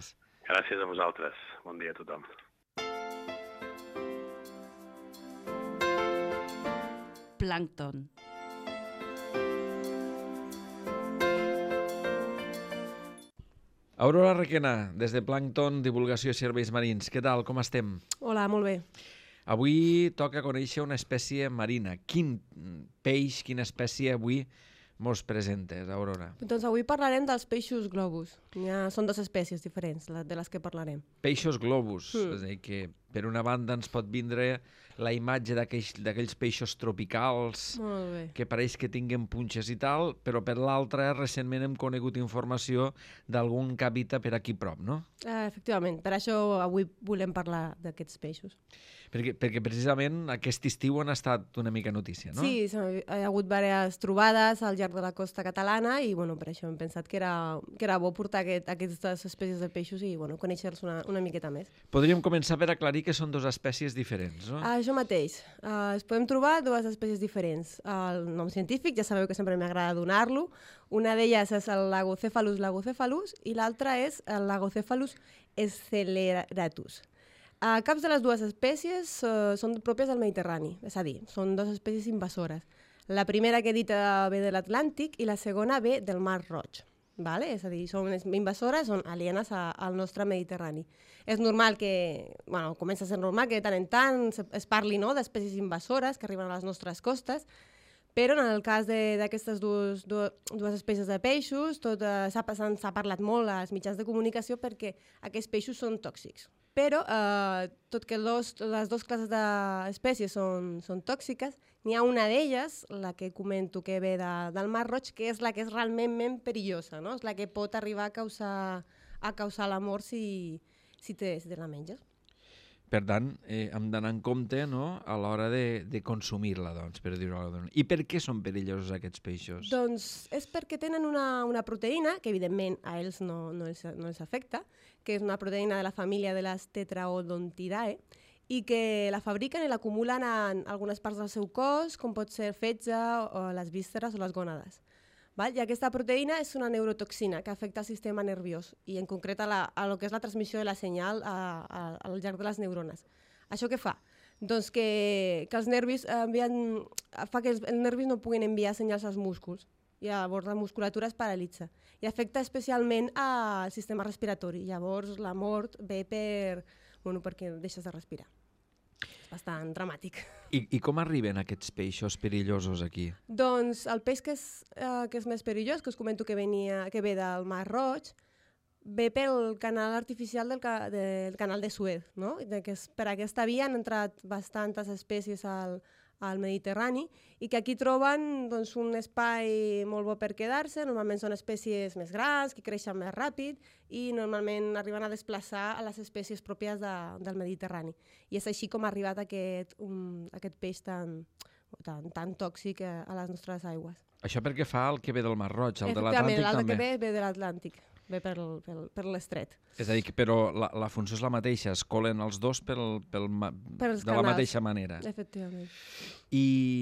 Gràcies a vosaltres. Bon dia a tothom. Plàncton. Aurora Requena, des de Plàncton, Divulgació i Serveis Marins. Què tal, com estem? Hola, molt bé. Avui toca conèixer una espècie marina. Quin peix, quina espècie avui mos presentes, Aurora? Doncs avui parlarem dels peixos globus. Ha, són dues espècies diferents de les que parlarem. Peixos globus, Mm. és a dir, que per una banda ens pot vindre la imatge d'aquells d'aquells peixos tropicals Molt bé. que pareix que tinguen punxes i tal, però per l'altra recentment hem conegut informació d'algun que habita per aquí prop, no? Eh, efectivament, per això avui volem parlar d'aquests peixos. Perquè, perquè precisament aquest estiu han estat una mica notícia, no? Sí, s'ha- hi ha hagut diverses trobades al llarg de la costa catalana i bueno, per això hem pensat que era, que era bo portar aquest, aquestes espècies de peixos i bueno, conèixer-los una, una miqueta més. Podríem començar per aclarir que són dues espècies diferents, no? Això mateix. Uh, es podem trobar dues espècies diferents. El nom científic, ja sabeu que sempre m'agrada donar-lo. Una d'elles és el Lagocephalus lagocephalus i l'altra és el Lagocephalus sceleratus. Uh, caps de les dues espècies uh, són pròpies del Mediterrani, és a dir, són dues espècies invasores. La primera que he dit uh, ve de l'Atlàntic i la segona ve del Mar Roig. Vale? És a dir, són invasores, són alienes a, al nostre Mediterrani. És normal que, bueno, comença a ser normal que de tant en tant es, es parli, no?, d'espècies invasores que arriben a les nostres costes, però en el cas d'aquestes dues, dues, dues espècies de peixos tot eh, s'ha parlat molt als mitjans de comunicació perquè aquests peixos són tòxics. Però, eh, tot que dos, les dues classes d'espècies són, són tòxiques, n'hi ha una d'elles, la que comento que ve de, del Mar Roig, que és la que és realment perillosa, no? És la que pot arribar a causar, a causar la mort si, si, te, si te la menges. Per tant, eh, hem d'anar en compte, no?, a l'hora de, de consumir-la, doncs, per dir-ho d'alguna manera. I per què són perillosos aquests peixos? Doncs és perquè tenen una, una proteïna, que evidentment a ells no, no, els, no els afecta, que és una proteïna de la família de les Tetraodontidae, i que la fabriquen i l'acumulen en algunes parts del seu cos, com pot ser el fetge, o les vísceres o les gònades. Val? I aquesta proteïna és una neurotoxina que afecta el sistema nerviós i en concret a, la, a lo que és la transmissió de la senyal a, a, al llarg de les neurones. Això què fa? Doncs que, que els nervis envien, fa que els, els nervis no puguin enviar senyals als músculs i llavors la musculatura es paralitza i afecta especialment al sistema respiratori. Llavors la mort ve per, bueno, perquè deixes de respirar. És bastant dramàtic. I, I com arriben aquests peixos perillosos aquí? Doncs el peix que és, eh, que és més perillós, que us comento que, venia, que ve del Mar Roig, ve pel canal artificial del, ca, del canal de Suez, no? De que és, per aquesta via han entrat bastantes espècies al, al Mediterrani i que aquí troben doncs, un espai molt bo per quedar-se. Normalment són espècies més grans, que creixen més ràpid i normalment arriben a desplaçar a les espècies pròpies de, del Mediterrani. I és així com ha arribat aquest, un, aquest peix tan, tan, tan tòxic a, a les nostres aigües. Això perquè fa el que ve del Mar Roig, el de l'Atlàntic Efectivament, també. l'altre que ve ve de l'Atlàntic, ve per, per, per l'estret. És a dir, que, però la, la funció és la mateixa, es colen els dos pel, pel, Per de la mateixa manera. Efectivament. I,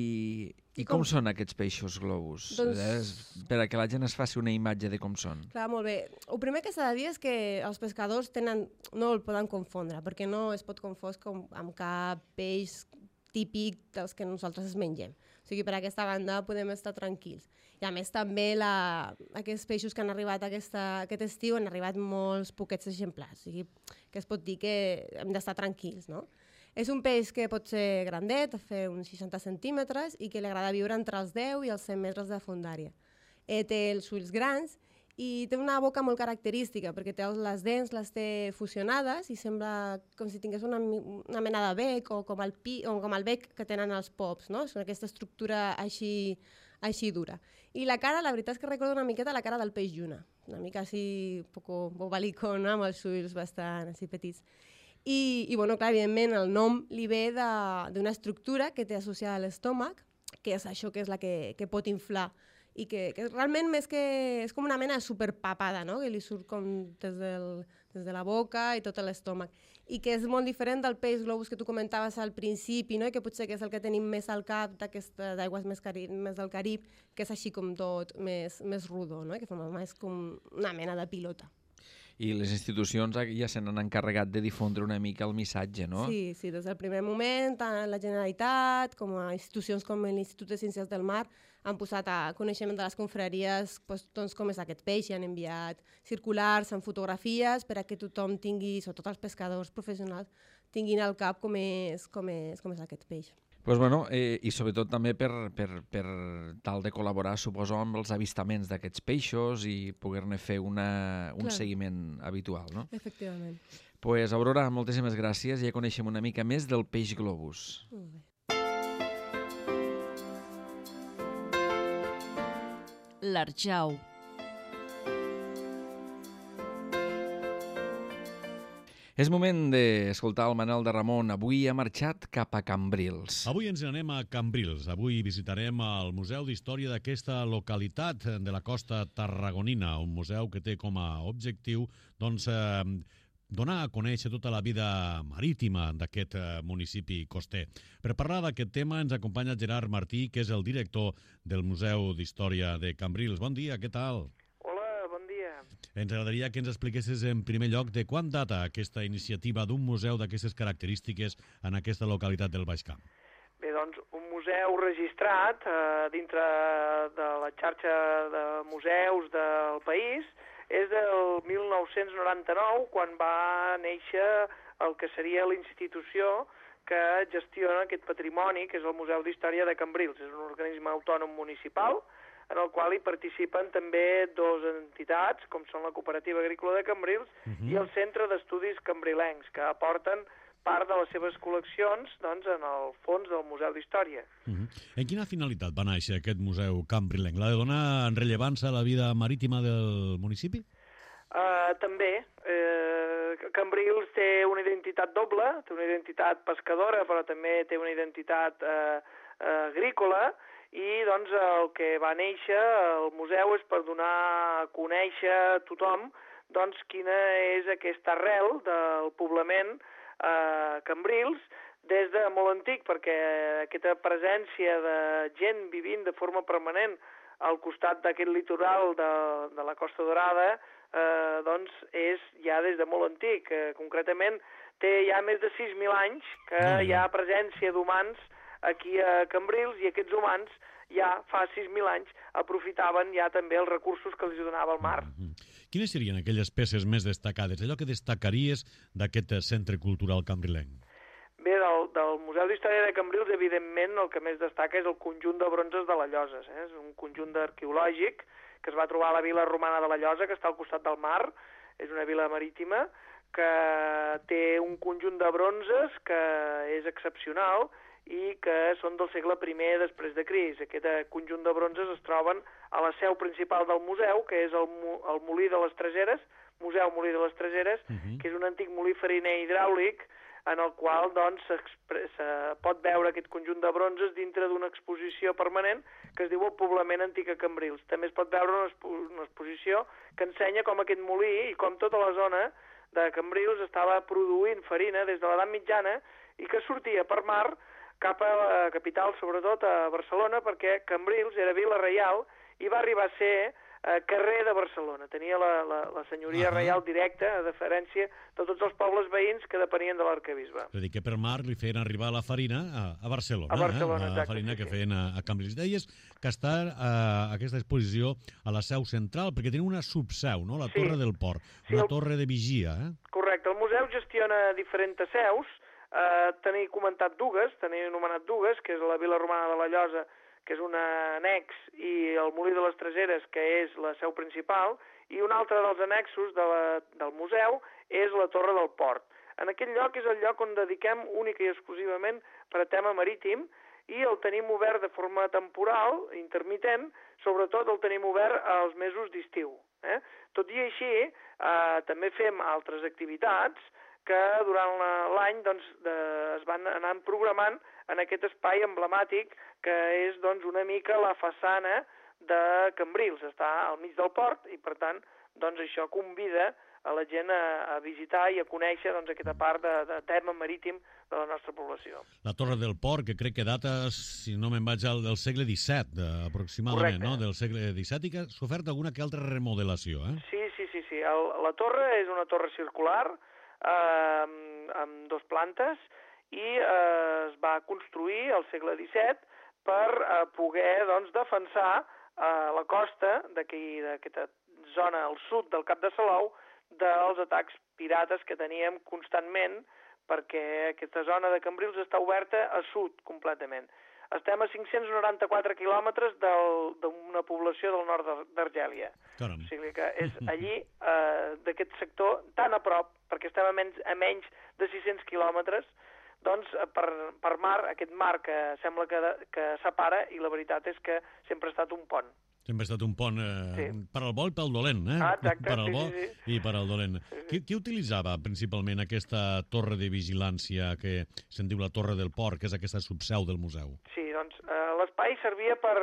i I com, com són aquests peixos globus? Doncs- Eh, per a que la gent es faci una imatge de com són. Clar, molt bé. El primer que s'ha de dir és que els pescadors tenen, no el poden confondre, perquè no es pot confondre com, amb cap peix típic dels que nosaltres es mengem. O sigui, per aquesta banda podem estar tranquils. I a més també la, aquests peixos que han arribat aquesta, aquest estiu han arribat molts poquets exemplars. O sigui, que es pot dir que hem d'estar tranquils, no? És un peix que pot ser grandet, fer uns seixanta centímetres, i que li agrada viure entre els deu i els cent metres de fondària. Eh, té els ulls grans i té una boca molt característica, perquè té les dents, les té fusionades i sembla com si tingués una, una mena de bec o com el, pi, o com el bec que tenen els pops, no? És aquesta estructura així, així dura. I la cara, la veritat és que recorda una miqueta la cara del peix lluna, una mica així, poco bobalico, no? Amb els ulls bastant així petits. I, i bueno, clar, evidentment, el nom li ve d'una estructura que té associada a l'estómac, que és això que és la que, que pot inflar, i que, que realment més que és com una mena de superpapada, no? Que li surt com des, del, des de la boca i tot l'estómac. I que és molt diferent del peix globus que tu comentaves al principi, no? I que potser que és el que tenim més al cap d'aigües més, més del Carib, que és així com tot més, més rodó, no? I que forma més com una mena de pilota. I les institucions ja se n'han encarregat de difondre una mica el missatge, no? Sí, sí, des del primer moment, tant la Generalitat com a institucions com l'Institut de Ciències del Mar han posat a coneixement de les confraries doncs, doncs, com és aquest peix i han enviat circulars amb fotografies per a que tothom tingui, sobretot els pescadors professionals, tinguin al cap com és, com és, com és aquest peix. Pues bueno, eh, i sobretot també per, per, per tal de col·laborar, suposo, amb els avistaments d'aquests peixos i poder-ne fer una, un Clar. seguiment habitual, no? Efectivament. Pues, Aurora, moltíssimes gràcies. Ja coneixem una mica més del peix globus. Molt bé. L'Arjau. És moment d'escoltar el Manel de Ramon. Avui ha marxat cap a Cambrils. Avui ens anem a Cambrils. Avui visitarem el Museu d'Història d'aquesta localitat de la costa tarragonina, un museu que té com a objectiu doncs, eh, donar a conèixer tota la vida marítima d'aquest eh, municipi coster. Per parlar d'aquest tema ens acompanya Gerard Martí, que és el director del Museu d'Història de Cambrils. Bon dia, què tal? Ens agradaria que ens expliquessis en primer lloc de quan data aquesta iniciativa d'un museu d'aquestes característiques en aquesta localitat del Baix Camp. Bé, doncs, un museu registrat eh, dintre de la xarxa de museus del país és del mil nou-cents noranta-nou, quan va néixer el que seria la institució que gestiona aquest patrimoni, que és el Museu d'Història de Cambrils. És un organisme autònom municipal, en el qual hi participen també dues entitats, com són la Cooperativa Agrícola de Cambrils uh-huh. i el Centre d'Estudis Cambrilencs, que aporten part de les seves col·leccions doncs, en el fons del Museu d'Història. Uh-huh. En quina finalitat va néixer aquest museu cambrilenc? La de donar rellevància a la vida marítima del municipi? Uh, també. Uh, Cambrils té una identitat doble, té una identitat pescadora, però també té una identitat uh, uh, agrícola, i doncs el que va néixer el museu és per donar a conèixer a tothom doncs quina és aquesta arrel del poblament a Cambrils des de molt antic, perquè aquesta presència de gent vivint de forma permanent al costat d'aquest litoral de, de la Costa Dorada eh, doncs és ja des de molt antic. Eh, concretament té ja més de sis mil anys que no, no. hi ha presència d'humans aquí a Cambrils, i aquests humans ja fa sis mil anys aprofitaven ja també els recursos que els donava el mar. Mm-hmm. Quines serien aquelles peces més destacades, allò que destacaries d'aquest centre cultural cambrilenc? Bé, del, del Museu d'Història de Cambrils, evidentment, el que més destaca és el conjunt de bronzes de la Llosa. Eh? És un conjunt arqueològic que es va trobar a la vila romana de la Llosa, que està al costat del mar. És una vila marítima que té un conjunt de bronzes que és excepcional i que són del segle primer després de Crist. Aquest conjunt de bronzes es troben a la seu principal del museu, que és el, el Molí de les Traseres, Museu Molí de les Traseres, uh-huh. que és un antic molí fariner hidràulic en el qual doncs, se pot veure aquest conjunt de bronzes dintre d'una exposició permanent que es diu el Poblament Antic a Cambrils. També es pot veure una, expo una exposició que ensenya com aquest molí i com tota la zona de Cambrils estava produint farina des de l'edat mitjana i que sortia per mar cap a la capital, sobretot a Barcelona, perquè Cambrils era vila reial i va arribar a ser eh, carrer de Barcelona. Tenia la, la, la senyoria uh-huh. reial directa, a deferència de tots els pobles veïns que depenien de l'arquebisbe. És a dir, que per mar li feien arribar la farina a, a Barcelona. A Barcelona, eh? La exacte, farina sí, que sí. feien a, a Cambrils. Deies que està eh, aquesta exposició a la seu central, perquè tenen una subseu, no? La sí. Torre del Port, sí, una el... torre de vigia. Eh? Correcte. El museu gestiona diferents seus. Uh, tenia comentat dues, tenia anomenat dues, que és la Vila Romana de la Llosa, que és un annex, i el Molí de les Traseres, que és la seu principal, i un altre dels annexos de la, del museu és la Torre del Port. En aquest lloc és el lloc on dediquem única i exclusivament per a tema marítim, i el tenim obert de forma temporal, intermitent, sobretot el tenim obert als mesos d'estiu. Eh? Tot i així, eh, també fem altres activitats que durant l'any doncs, de, es van anar programant en aquest espai emblemàtic que és doncs, una mica la façana de Cambrils. Està al mig del port i, per tant, doncs, això convida a la gent a, a visitar i a conèixer doncs, aquesta part de, de tema marítim de la nostra població. La Torre del Port, que crec que data, si no me'n vaig, al del segle disset, aproximadament, Correcte. No? Del segle disset, i que ha sofert alguna que altra remodelació, eh? Sí, sí, sí, sí. El, la torre és una torre circular eh, amb dos plantes i eh, es va construir al segle disset per eh, poder doncs, defensar eh, la costa d'aquesta zona al sud del Cap de Salou dels atacs pirates que teníem constantment, perquè aquesta zona de Cambrils està oberta a sud completament. Estem a cinc-cents noranta-quatre quilòmetres d'una població del nord d'Argèlia. O sigui que és allí, eh, d'aquest sector, tan a prop, perquè estem a menys, a menys de sis-cents quilòmetres, doncs per, per mar, aquest mar que sembla que, que separa, i la veritat és que sempre ha estat un pont. Sempre ha estat un pont eh, sí. per al bo i pel dolent, eh? Ah, exacte, per al bo sí, sí, sí. i per al dolent. Sí, sí. Qui, qui utilitzava principalment aquesta torre de vigilància que se'n diu la Torre del Port, que és aquesta subseu del museu? Sí, doncs eh, l'espai servia per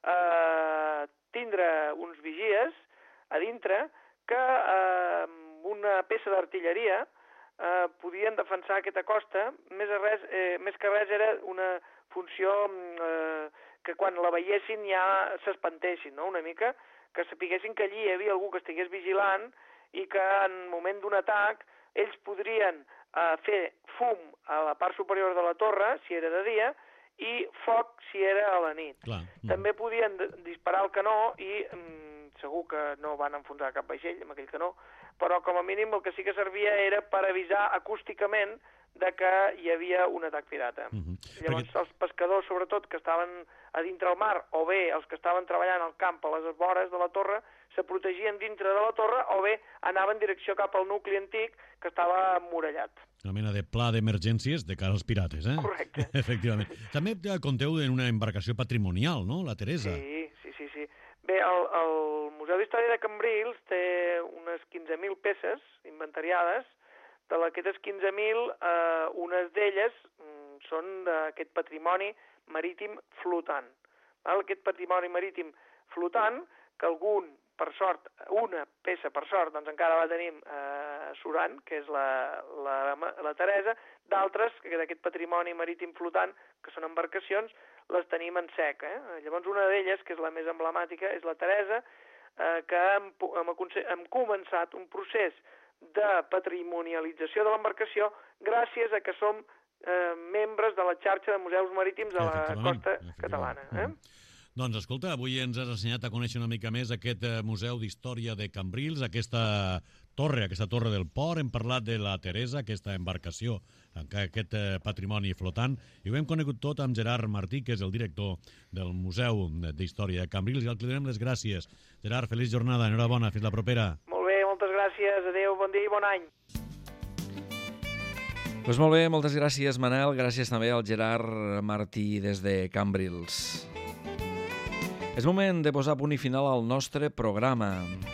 eh, tindre uns vigies a dintre que eh, amb una peça d'artilleria eh, podien defensar aquesta costa. Més, a res, eh, més que res era una funció eh, que quan la veiessin ja s'espantessin, no?, una mica, que sapiguessin que allí hi havia algú que estigués vigilant i que en moment d'un atac ells podrien eh, fer fum a la part superior de la torre, si era de dia, i foc si era a la nit. Clar. També podien disparar el canó i mm, segur que no van enfonsar cap vaixell amb aquell canó, però com a mínim el que sí que servia era per avisar acústicament de que hi havia un atac pirata. Uh-huh. Llavors, Perquè... els pescadors, sobretot, que estaven a dintre del mar, o bé els que estaven treballant al camp a les vores de la torre, se protegien dintre de la torre, o bé anaven en direcció cap al nucli antic, que estava emmurallat. Una mena de pla d'emergències de cara als pirates, eh? Correcte. Efectivament. També compteu en una embarcació patrimonial, no?, la Teresa. Sí, sí, sí. sí. Bé, el, el Museu d'Història de Cambrils té unes quinze mil peces inventariades. De aquestes quinze mil, eh, unes d'elles mm, són d'aquest patrimoni marítim flotant. Val? Aquest patrimoni marítim flotant, que algun, per sort, una peça per sort, doncs encara la tenim eh, surant, que és la, la, la Teresa, d'altres, d'aquest patrimoni marítim flotant, que són embarcacions, les tenim en sec. Eh? Llavors, una d'elles, que és la més emblemàtica, és la Teresa, eh, que hem, hem, hem començat un procés de patrimonialització de l'embarcació gràcies a que som eh, membres de la xarxa de museus marítims de la costa catalana. Eh? Doncs escolta, avui ens has ensenyat a conèixer una mica més aquest Museu d'Història de Cambrils, aquesta torre, aquesta torre del port. Hem parlat de la Teresa, aquesta embarcació, aquest patrimoni flotant, i ho hem conegut tot amb Gerard Martí, que és el director del Museu d'Història de Cambrils, i al que li donem les gràcies. Gerard, feliç jornada, enhorabona, fins la propera. Molt bé, moltes gràcies, adéu, bon dia i bon any. Doncs molt bé, moltes gràcies, Manel. Gràcies també al Gerard Martí des de Cambrils. És moment de posar punt i final al nostre programa.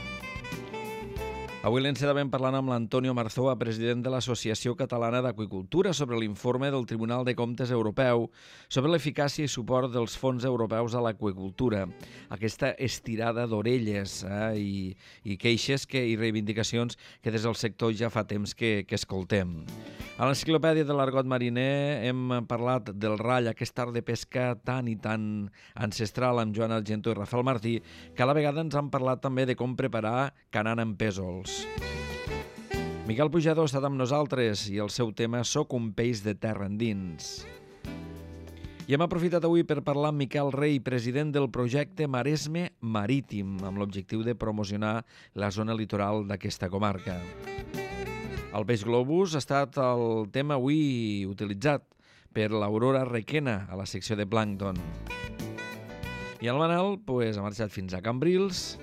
Avui l'encetàvem parlant amb l'Antonio Marzoa, president de l'Associació Catalana d'Aqüicultura, sobre l'informe del Tribunal de Comptes Europeu sobre l'eficàcia i suport dels fons europeus a l'aqüicultura. Aquesta estirada d'orelles eh, i, i queixes que, i reivindicacions que des del sector ja fa temps que, que escoltem. A l'Enciclopèdia de l'Argot Mariner hem parlat del rall, aquest art de pesca tan i tan ancestral, amb Joan Argento i Rafael Martí, que a la vegada ens han parlat també de com preparar canana amb pèsols. Miquel Pujado ha estat amb nosaltres i el seu tema Soc un peix de terra endins. I hem aprofitat avui per parlar amb Miquel Rey, president del projecte Maresme Marítim, amb l'objectiu de promocionar la zona litoral d'aquesta comarca. El peix globus ha estat el tema avui utilitzat per l'Aurora Requena a la secció de Plàncton. I el Manel pues, ha marxat fins a Cambrils.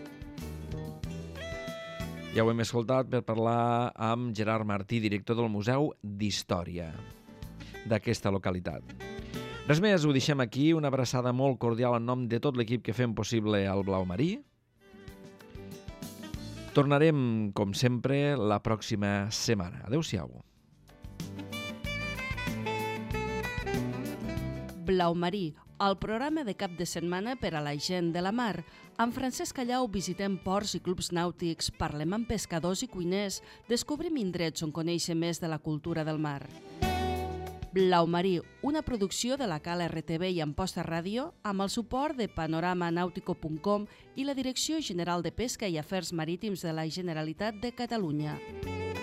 Ja ho hem escoltat per parlar amb Gerard Martí, director del Museu d'Història d'aquesta localitat. Res més, ho deixem aquí. Una abraçada molt cordial en nom de tot l'equip que fem possible el Blau Marí. Tornarem, com sempre, la pròxima setmana. Adéu-siau. Blau Marí, el programa de cap de setmana per a la gent de la mar. Amb Francesc Callau visitem ports i clubs nàutics, parlem amb pescadors i cuiners, descobrim indrets on conèixer més de la cultura del mar. Blau Marí, una producció de la Cal R T V i Amposta Ràdio amb el suport de panorama nautico punt com i la Direcció General de Pesca i Afers Marítims de la Generalitat de Catalunya.